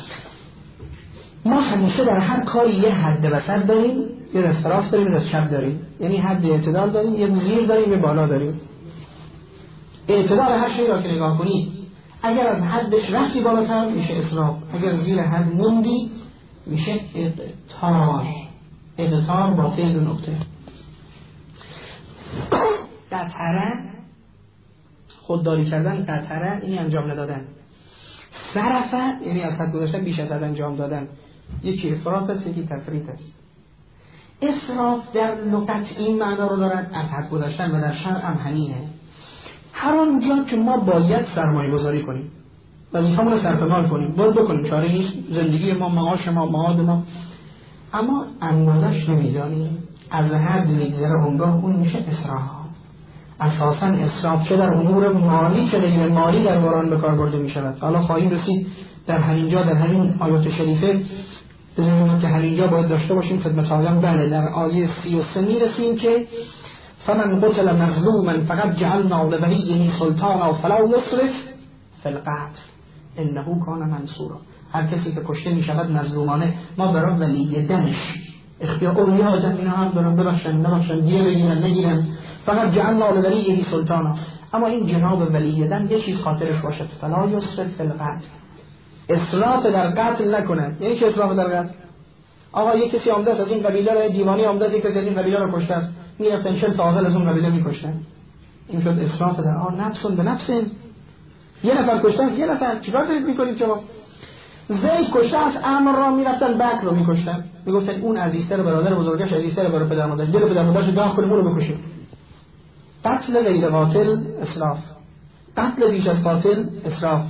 S1: ما همیشه در هر کاری یه حد وسط داریم، یه اسراف داریم، یه چپ داریم. یعنی حد اعتدال داریم، یه زیر داریم، یه بالا داریم. اعتدال هر شیء را که نگاه کنید، اگر از حدش رفتی بالاتر میشه اسراف، اگر زیر حد موندی میشه اقتار با تعداد نقطه. قطره، خودداری کردن، قطره یعنی انجام ندادن. صرفه یعنی از حد گذاشتن، بیش از حد انجام دادن. یکی افراط است، یکی تفریط است. اسراف در لغت این معنا رو دارد از حد گذشتن و در شرع هم همینه. هر آنجا که ما باید سرمایه گذاری کنیم، وظیفه‌مون رو صرف مال کنیم، باید بکنیم، چاره نیست، زندگی ما، معاش ما، معاد ما، اما اندازش نمیدانیم، از حد میگذره، اونگاه اون میشه اسراف. اساساً اسراف چه در امور مالی چه غیر مالی در قرآن به کار برده میشود. حالا خواهیم رسید در همینجا، در همین آیات شریفه بزنیم که همینجا باید داشته باشیم خدمت آدم. بله، در آیه 33 میرسیم که فمن قتل مظلوما فقد جعلنا لوليه سلطانا فلا يسرف فی القتل انه کان منصورا. هر کسی که کشته میشود مظلومانه، ما برای ولی دمش اختیار اولیاء آدم اینا هم دارن ببخشن دیگه بگیرن نگیرن، فقط جعلنا لوليه سلطانا. اما این جناب ولی دم یه چیز خاطرش باشد، فلا یسرف فی القتل، اسراف در قتل نکنه. یعنی چه اسراف در قتل؟ آقا یک کسی آمده است از این قبیله رو، دیوانی آمده است یک کسی از این قبیله رو کشته است، میرفتن 40 تا عاقل از اون قبیله میکشتن. این شد اسراف در نفس به نفس. یه نفر کشتن، یه نفر چیکار دارید میکنید شما؟ زید کشته است، عمرو را میرفتن بکر رو میکشتن، میگفتن اون عزیزتر برادر بزرگش، عزیزتر برای پدر مادرش، دل پدر مادرش داغ کنیم اون رو بکشیم. قتل غیر قاتل اسراف، قتل بیش از قاتل اسراف.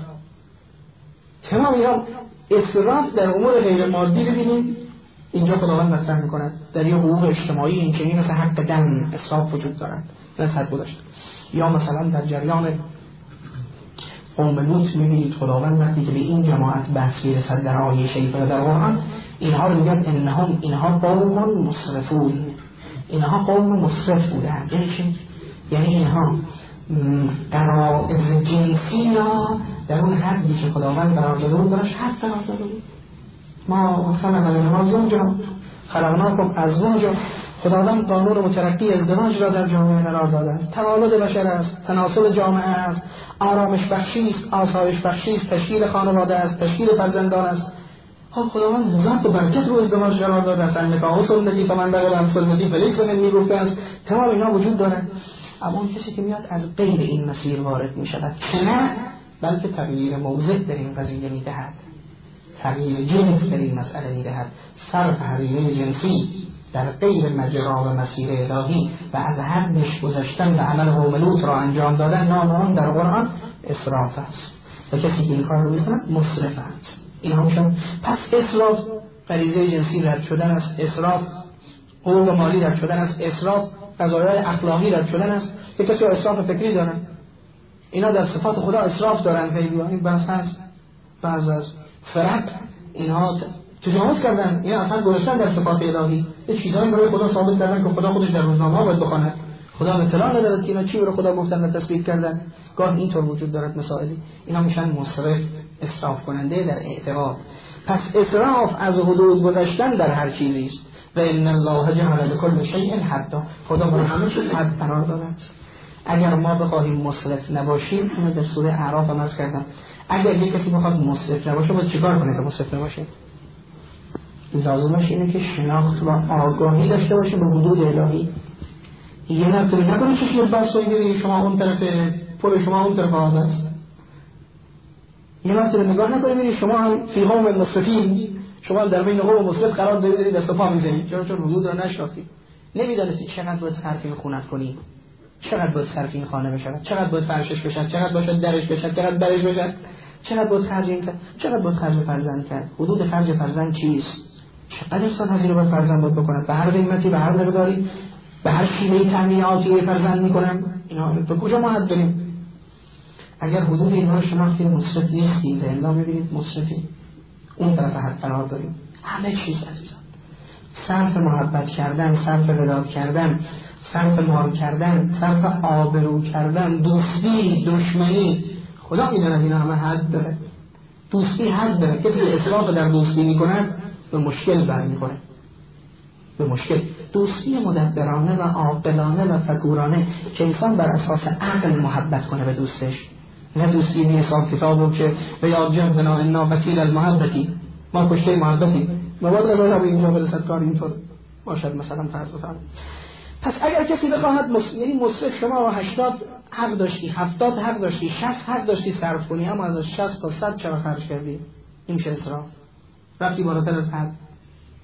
S1: تمام اینا اسراف در امور غیر مادی. ببینید اینجا خداوند مطرح میکند در یه حقوق اجتماعی این چنین مثل حق دم اسراف وجود دارد، نسبت گذاشت. یا مثلا در جریان قوم لوط میبینید خداوند وقتی که به این جماعت بحث میرسد در آیه شریفه در قرآن، اینها رو میگن اینها قوم مسرفون، اینها قوم مسرف بودن. یعنی اینها قرائز جنسی را در اون حدی که خداوند قرار داده بود براش حد قرار داده بود. ما خلقنا زوجا خلقناکم ازواجا. خداوند قانون مترقی ازدواج را در جامعه قرار داده است. تولد بشر است، تناسل جامعه است، آرامش بخشی است، آسایش بخشی است، تشکیل خانواده است، تشکیل فرزندان است. خداوند نظام و برکت رو ازدواج قرار داده است. نکاح سنتی فمن بلغ عن سنتی فلیس من میگفته است. تمام اینا وجود دارد. اما اون کسی که میاد از غیر این مسیر وارد میشود که نه، بلکه تغییر موضع در این قضیه میدهد، تغییر جنس در این مسئله میدهد، صرف هزینه جنسی در غیر مجرا و مسیر الهی و از حدش گذشتن و عمل قوم لوط را انجام دادن، نام در قرآن اسراف است و کسی که این کار رو میکند مسرف است. این همشون. پس اسراف غریزه جنسی رد شدن است، اسراف حقوق مالی رد شدن است، اسراف قضایای اخلاقی رد شدن است. که کسی اسراف فکری دارن، اینا در صفات خدا اسراف دارن. خیلی این بحث هست. بعض از فرق اینها تجاوز کردن، اینا اصلا گذاشتن در صفات الهی، یه چیزایی برای خدا ثابت کردن که خدا خودش در روزنامه باید بخواند. خدا اطلاع ندارد که اینا چی برای خدا گفتن و تثبیت کردن. گاه اینطور وجود دارد مسائلی. اینا میشن مسرف، اسراف کننده در اعتقاد. پس اسراف از حدود گذشتن در هر چیزی است. و ان الله جعل لكل شیء حدا. خدا برای همه چیز حد قرار داده. اگر ما بخواهیم مسرف نباشیم، اینو در سوره اعراف هم عرض کردم، اگر یک کسی بخواد مسرف نباشه باید چیکار کنه که مسرف نباشه؟ لازمش اینه که شناخت و آگاهی داشته باشه به حدود الهی. یه نفتوری نکنه چشم بس و گیری شما اون طرف پر، شما اون طرف آده است. یه نفتوری نگاه نکنه بینی شما هم فی قوم المسرفین، شما در بین قوم مسرف قرار دارید، دست و پا میزنید چون حدود رو نشناختید. نمیدانستی چقدر باید صرف این خونت کنی، چقدر باید صرف این خانه بشود، چقدر باید فرشش بشد، چقدر باید درش بشد، چقدر برش بشد، چقدر باید خرج این کرد، چقدر باید خرج فرزند کرد. حدود خرج فرزند چیست؟ چقدر سال هزینه باید فرزند باید بکنم، به هر قیمتی، به هر مقداری، به هر شیوهی تامیناتی فرزند میکنم. اینا به کجا ما حد بریم؟ اگر حدود اینها رو شناختی مصرف نیستی، زنده میبینید مصرفی، اون طرف حد قرار داریم. همه چیز عزیزان، صرف محبت کردن، صرف وداد کردن، صرف مال کردن، صرف آبرو کردن، دوستی، دشمنی، خدا میداند اینا همه حد داره. دوستی حد داره. کسی که اسراف در دوستی میکند به مشکل برمیخوره، به مشکل. دوستی مدبرانه و عاقلانه و فکورانه که انسان بر اساس عقل محبت کنه به دوستش، نه دوستی این حساب کتابو که به یاد جمعنا انا وکیل المحبتی، ما کشته محبتی مواد رو به اینجا برسد کار اینطور باشد مثلا فرض بفرم. پس اگر کسی بخواهد یعنی مصرف شما 80 حق داشتی، 70 حق داشتی، 60 حق داشتی صرف کنی، اما از 60 تا 100 چرا خرج کردی؟ این میشه اسراف، رفتی بالاتر از حد.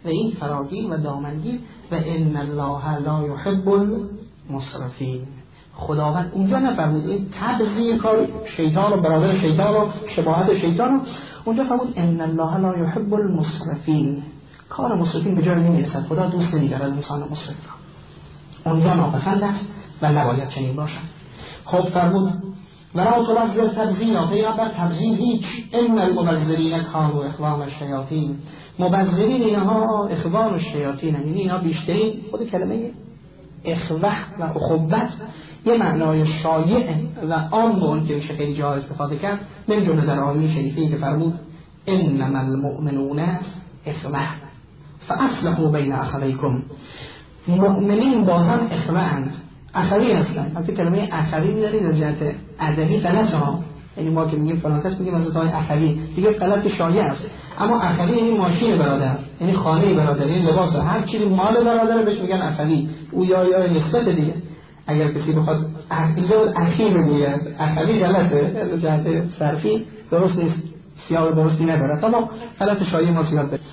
S1: و این فراگیر و دامنگیر. و ان الله لا یحب المسرفین. خداوند اونجا نفرمود این تبذیر کار شیطان و برادر شیطان و شباهت شیطان، اونجا فرمود ان الله لا یحب المسرفین. کار مسرفین به جای نمیرسد. خدا دوست نمی‌دارد انسان مسرف را، اونجا ناپسند است و نباید چنین باشد. خب فرمود ولا تبذر تبذیرا، پیغمبر تبذیر هیچ. ان المبذرین کانوا اخوان الشیاطین. مبذرین اینها اخوان الشیاطین، یعنی اینها بیشترین خود کلمه اخوه و اخوت یه معنای شایع و عام به اون که میشه خیلی جا استفاده کرد، من جمله در آیه شریفی که فرمود انما المؤمنون اخوه فاصلحوا بین اخویکم. مؤمنین با هم اخوه اند، اخوی هستن. البته کلمه اخوی می‌ذارید از جهت ادبی غلطه ها، یعنی ما که میگیم فلان کس میگیم از اخوی دیگه غلط شایع است. اما اخوی یعنی ماشین برادر، یعنی خانه برادر، یعنی لباس، هر چیزی مال برادر بهش میگن اخوی. او یا نسبت دیگه. اگر کسی بخواد اینجا اخی بگوید اخوی غلطه از جهت صرفی، درست نیست، سیاق درستی نداره. اما غلط شایع ما زیاد داره.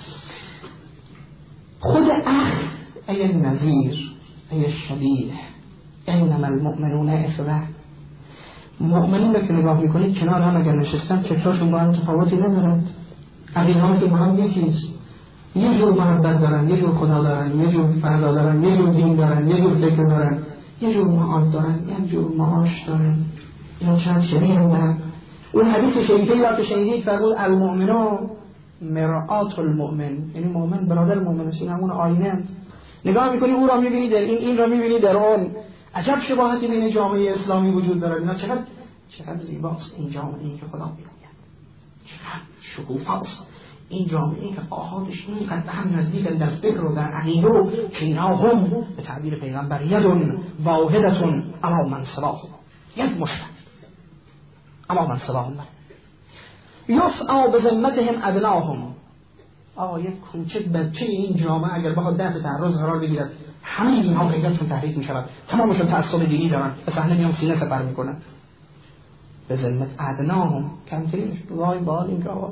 S1: خود اخ ای نظیر ای شبیه، انما المؤمنون اخوه. مؤمنین که نگاه میکنید کنار هم اگر نشستن چطورشون با هم تفاوتی ندارند، عقیده‌ها که با هم یکیست، یه جور محبت دارن، یه جور خدا دارن، یه جور فردا دارن، یه جور دین دارن، یه جور فکر دارن، یه جور معاد دارن، یه جور معاش دارن. اینا چند شبیه هم. اون حدیث شریفی را که شنیدید فرمود المؤمنون مرآت المؤمن، یعنی مؤمن برادر مؤمن است. این همون آینه اند. نگاه میکنی او را میبینی در این را میبینی در اون. عجب شباهتی بین جامعه اسلامی وجود دارد. اینا چقدر زیباست این جامعه‌ای که خدا میگوید، چقدر شکوفاست این جامعه‌ای که آحادش اینقدر به هم نزدیکن در فکر و در عقیده و که اینا هم به تعبیر پیغمبر یدون واحدتون علی من سواهم، ید مشترک علی من سواهم یسعی بذمتهم ادناهم. یک کوچک بچه این جامعه اگر بخواد در تعرض قرار بگیرد، همه اینها غیرتشون تحریک می شود، تمامشون تعصب دینی دارن، به صحنه میان سینه سپر میکنن. به ذمت ادناهم، کمترینش وای بال این که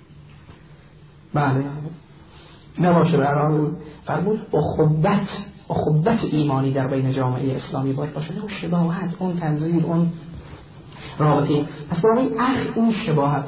S1: بله نباشه. برای فرمود اخوت ایمانی در بین جامعه اسلامی باید باشه، اون شباهت، اون تنظیر، اون رابطه. پس برای اخ اون شباهت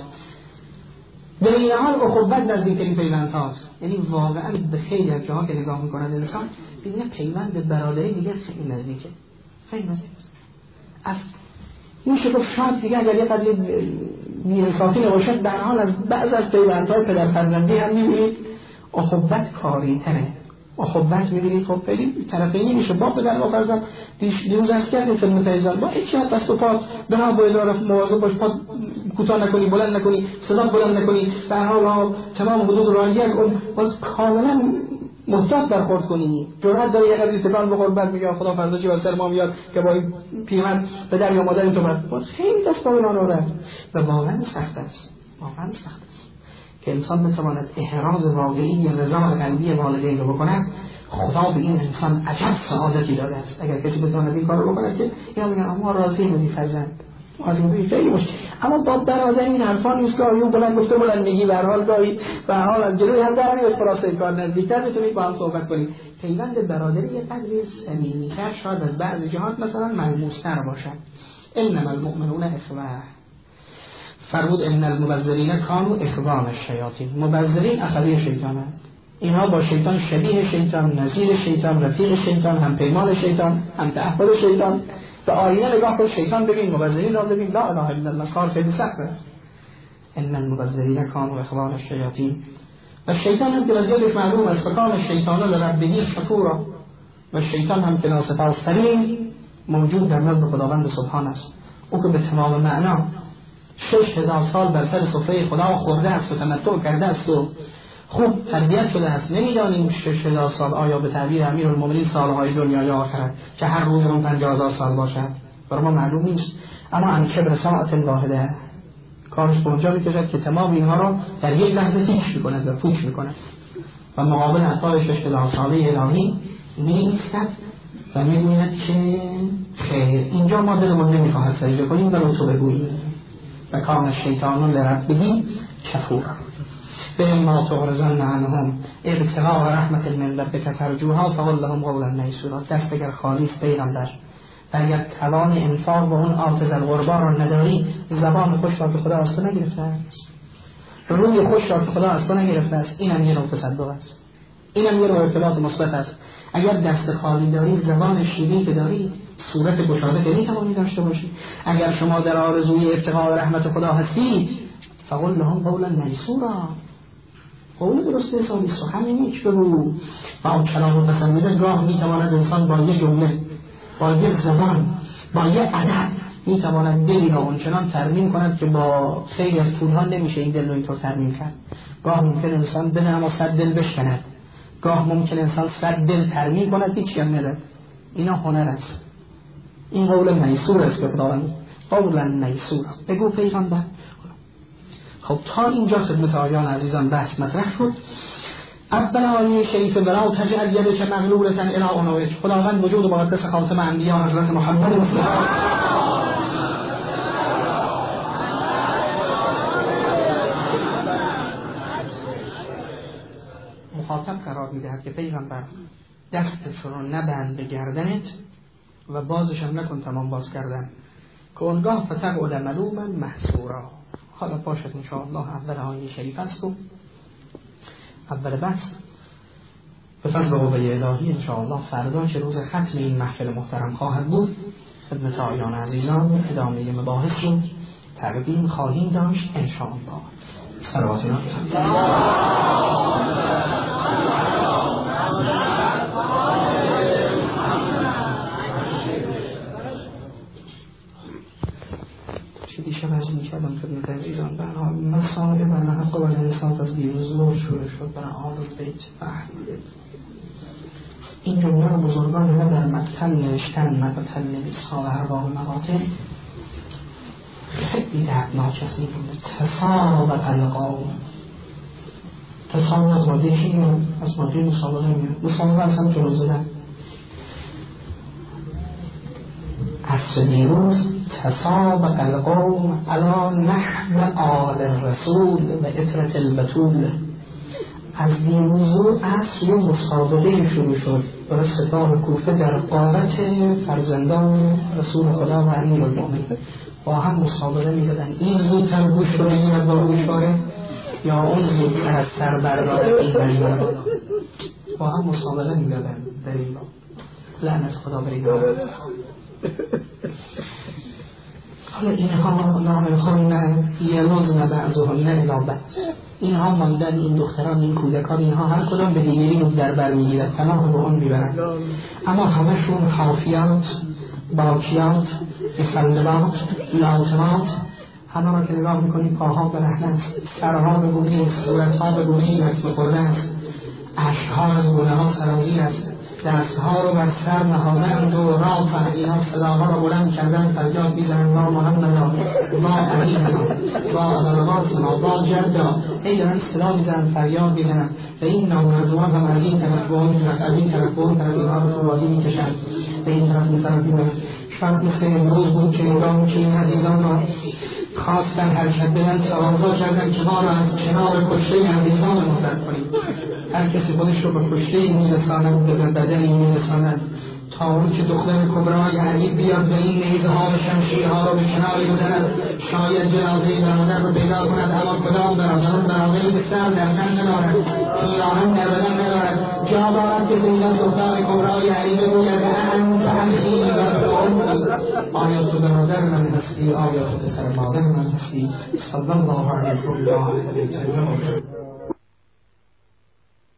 S1: در این حال اخوت نزدیکترین پیوند هاست. یعنی واقعا به خیلی از جاها که نگاه میکنند انسان دیگه پیوند برادری دیگه خیلی نزدیکه، خیلی نزدیک است. از میشه گفت شاید دیگه اگر یه قدری بی‌انصافی نباشد، در حال از بعض از پیوندهای پدر فرزندی هم میبینید اخوت کاری تره. اخوت میبینید خب خیلی طرفینی میشه، با پدر با فرزند. دیروز از کردیم فیلم تلویزیون با هیچ از دست و پات به هم باید مواظب باش، پات کوتاه نکنی، بلند نکنی، صدا بلند نکنی، در حال تمام حدود رعایت کن، باز کاملا محتاط برخورد کنی. جرأت داره یه قضیه تکان بخور بعد میگه خدا فردا چی واسه ما میاد که با این پیرمرد پدر یا مادر تو بعد خیلی دست به اونها رفت. و واقعا سخت است، واقعا سخت است که انسان بتواند احراز واقعی رضا قلبی والدین رو بکند. خدا به این انسان عجب سعادتی داده است اگر کسی بتواند این کار رو بکنه که اینا میگن اما راضی بودی فرزند، راضی بودی، خیلی مشکل. اما با برادر این حرفا نیست که اون بلند گفته بلند میگی، به هر حال گاهی به هر حال از جلوی هم در میاد، خلاصه کار نزدیکتر میتونید با هم صحبت کنید. پیوند برادری یه قدری صمیمی‌تر شاید از بعضی جهات مثلا ملموس‌تر باشد. انما المؤمنون اخوه. فرمود ان المبذرین کانوا اخوان الشیاطین. مبذرین اخوی شیطانند. اینها با شیطان شبیه شیطان، نظیر شیطان، رفیق شیطان، هم پیمان شیطان، هم تعهد شیطان. به آینه نگاه کن، شیطان ببین، مبذرین را ببین، لا اله الا الله. کار خیلی سخت است. ان المبذرین کانوا اخوان الشیاطین. و شیطان هم که وضعیتش معلوم است، فکان الشیطان لربه کفورا. و شیطان هم که ناسپاس‌ترین موجود در نزد خداوند سبحان است. او که به تمام معنا 6000 سال بر سر سفره خدا خورده است و تمتع کرده است و خوب تربیت شده است. نمیدانیم 6000 سال آیا به تعبیر امیرالمومنین سالهای دنیا یا آخرت که هر روز اون 50000 سال باشد، برای ما معلوم نیست. اما ان کبر ساعت واحده، کارش به اونجا میکشد که تمام اینها رو در یک لحظه هیچ میکند و پوچ میکند و مقابل اطفال 6000 ساله الهی میایستد و میگوید که خیر اینجا ما دلمون نمیخواهد سجده کنیم و تو بگوییم و کان الشیطان لربه کفورا. به ما تعرضن عنهم ابتغاء رحمت من ربک ترجوها فقل لهم قولا میسورا. دست اگر خالی است پیغمبر و اگر توان انفاق و اون آتش القربا را نداری، زبان خوش را که خدا از تو نگرفته است، روی خوش را که خدا از تو نگرفته است. اینم یه نوع تصدق است، اینم یه نوع ارتباط مثبت است. اگر دست خالی داری، زبان شیرین که داری، صورت گشاده که میتوانی داشته باشی. اگر شما در آرزوی ابتغاء رحمت خدا هستی، فقل لهم قولا میسورا، قول درست حسابی است و همین یک بگو. با اون کلام پسندیده گاه میتواند انسان با یک جمله، با یک زبان، با یک ادب میتواند دلی را اونچنان ترمیم کند که با خیلی از طولها نمیشه این دل رو اینطور ترمیم کرد. گاه ممکن انسان دل اما 100 دل بشکند، گاه ممکن انسان 100 دل ترمیم کند هیچ کم ندارد. اینا هنر است. این قول میسور است که خداوند قولا میسور. بگو پیغمبر. خب تا اینجا خدمت آیان عزیزان بحث مطرح شد. اول آیه شریف بلا تجعل یدک مغلولة الی عنقک. خداوند وجود مقدس خاتم انبیا حضرت محمد مخاطب قرار میدهد که پیغمبر دستش رو نبند به گردنت و بازش هم نکن تمام باز کردن که اونگاه فتقعد ملوما محسورا. حالا باشد انشاءالله اول آیه شریف است و اول بحث به فضل قوه الهی انشاءالله فردا که روز ختم این محفل محترم خواهد بود، خدمت آیان عزیزان ادامه مباحث رو تقدیم خواهیم داشت انشاءالله. صلوات دیشب عرض می‌کردم خدمت عزیزان برای مسائل و حق و انصاف از دیروز شروع شد برای آل بیت و اهل بیت. این جمله را بزرگان ما در مقتل نوشتن، مقتل نویس‌ها و ارباب مقاطع خیلی دردناک است. این جمله تسابق القوم، تسابق از ماده چی میاد؟ از ماده مسابقه میاد. مسابقه اصلا جلو زدن. عصر دیروز تسابق القوم علی نحو آل الرسول و اطرت البتول. از دیروز اصل مسابقه شروع شد برای سپاه کوفه در قامت فرزندان رسول خدا و امیرالمؤمنین. با هم مسابقه می‌زدن این زودتر گوش رو می‌گیرد با گوشواره یا اون زودتر از سر بردارد این بریدن. با هم مسابقه می‌زدن در این باب. لعنت خدا بر اینها. حالا اینها نامه‌خون یلوزن بعضهن الی بعض. اینها ماندن، این دختران، این کودکان، اینها هر کدام به دیگری رو در بر میگیرد، پناه به اون میبرند، اما همشون حافیات، باکیات، مسلمات، لازمات. همه را که نگاه میکنی پاها برهنه است، سرها به گونه است، صورتها به گونه مکتوب خورده است، اشکها از گونه ها سرازیر است، دستها رو بر سر نهادند و رافع اینا صداها را بلند کردن، فریاد میزنند ما محمدا ما علینا ما ابوالقاسم ما جدا. ای دارن صدا میزنند، فریاد میزنند و این نامردمان هم از این طرف به اون طرف، از این طرف به اون طرف اینها رو تو وادی میکشند به این طرف این طرف میبرند. شاید مثل امروز بود که انگام که این عزیزان را خواستن حرکت بدن، تقاضا کردن که ما را از کنار کشته عزیزان مدت کنیم. هر کسی خودش رو به کشته میرساند، به بدنی میرساند، تا اون که دختر کبرای علی بیاد به این نیزه ها و شمشیرها رو به کناری بزند، شاید جنازه برادر رو پیدا کند، اما کدام برادری به سر در تن ندارد، پیراهن در بدن ندارد، جا دارد که زیدن دختر کبرای علی بگوید انت اخی و امی، آیا تو برادر من هستی، آیا تو پسر مادر من هستی. صلی الله علیه و آله و سلم.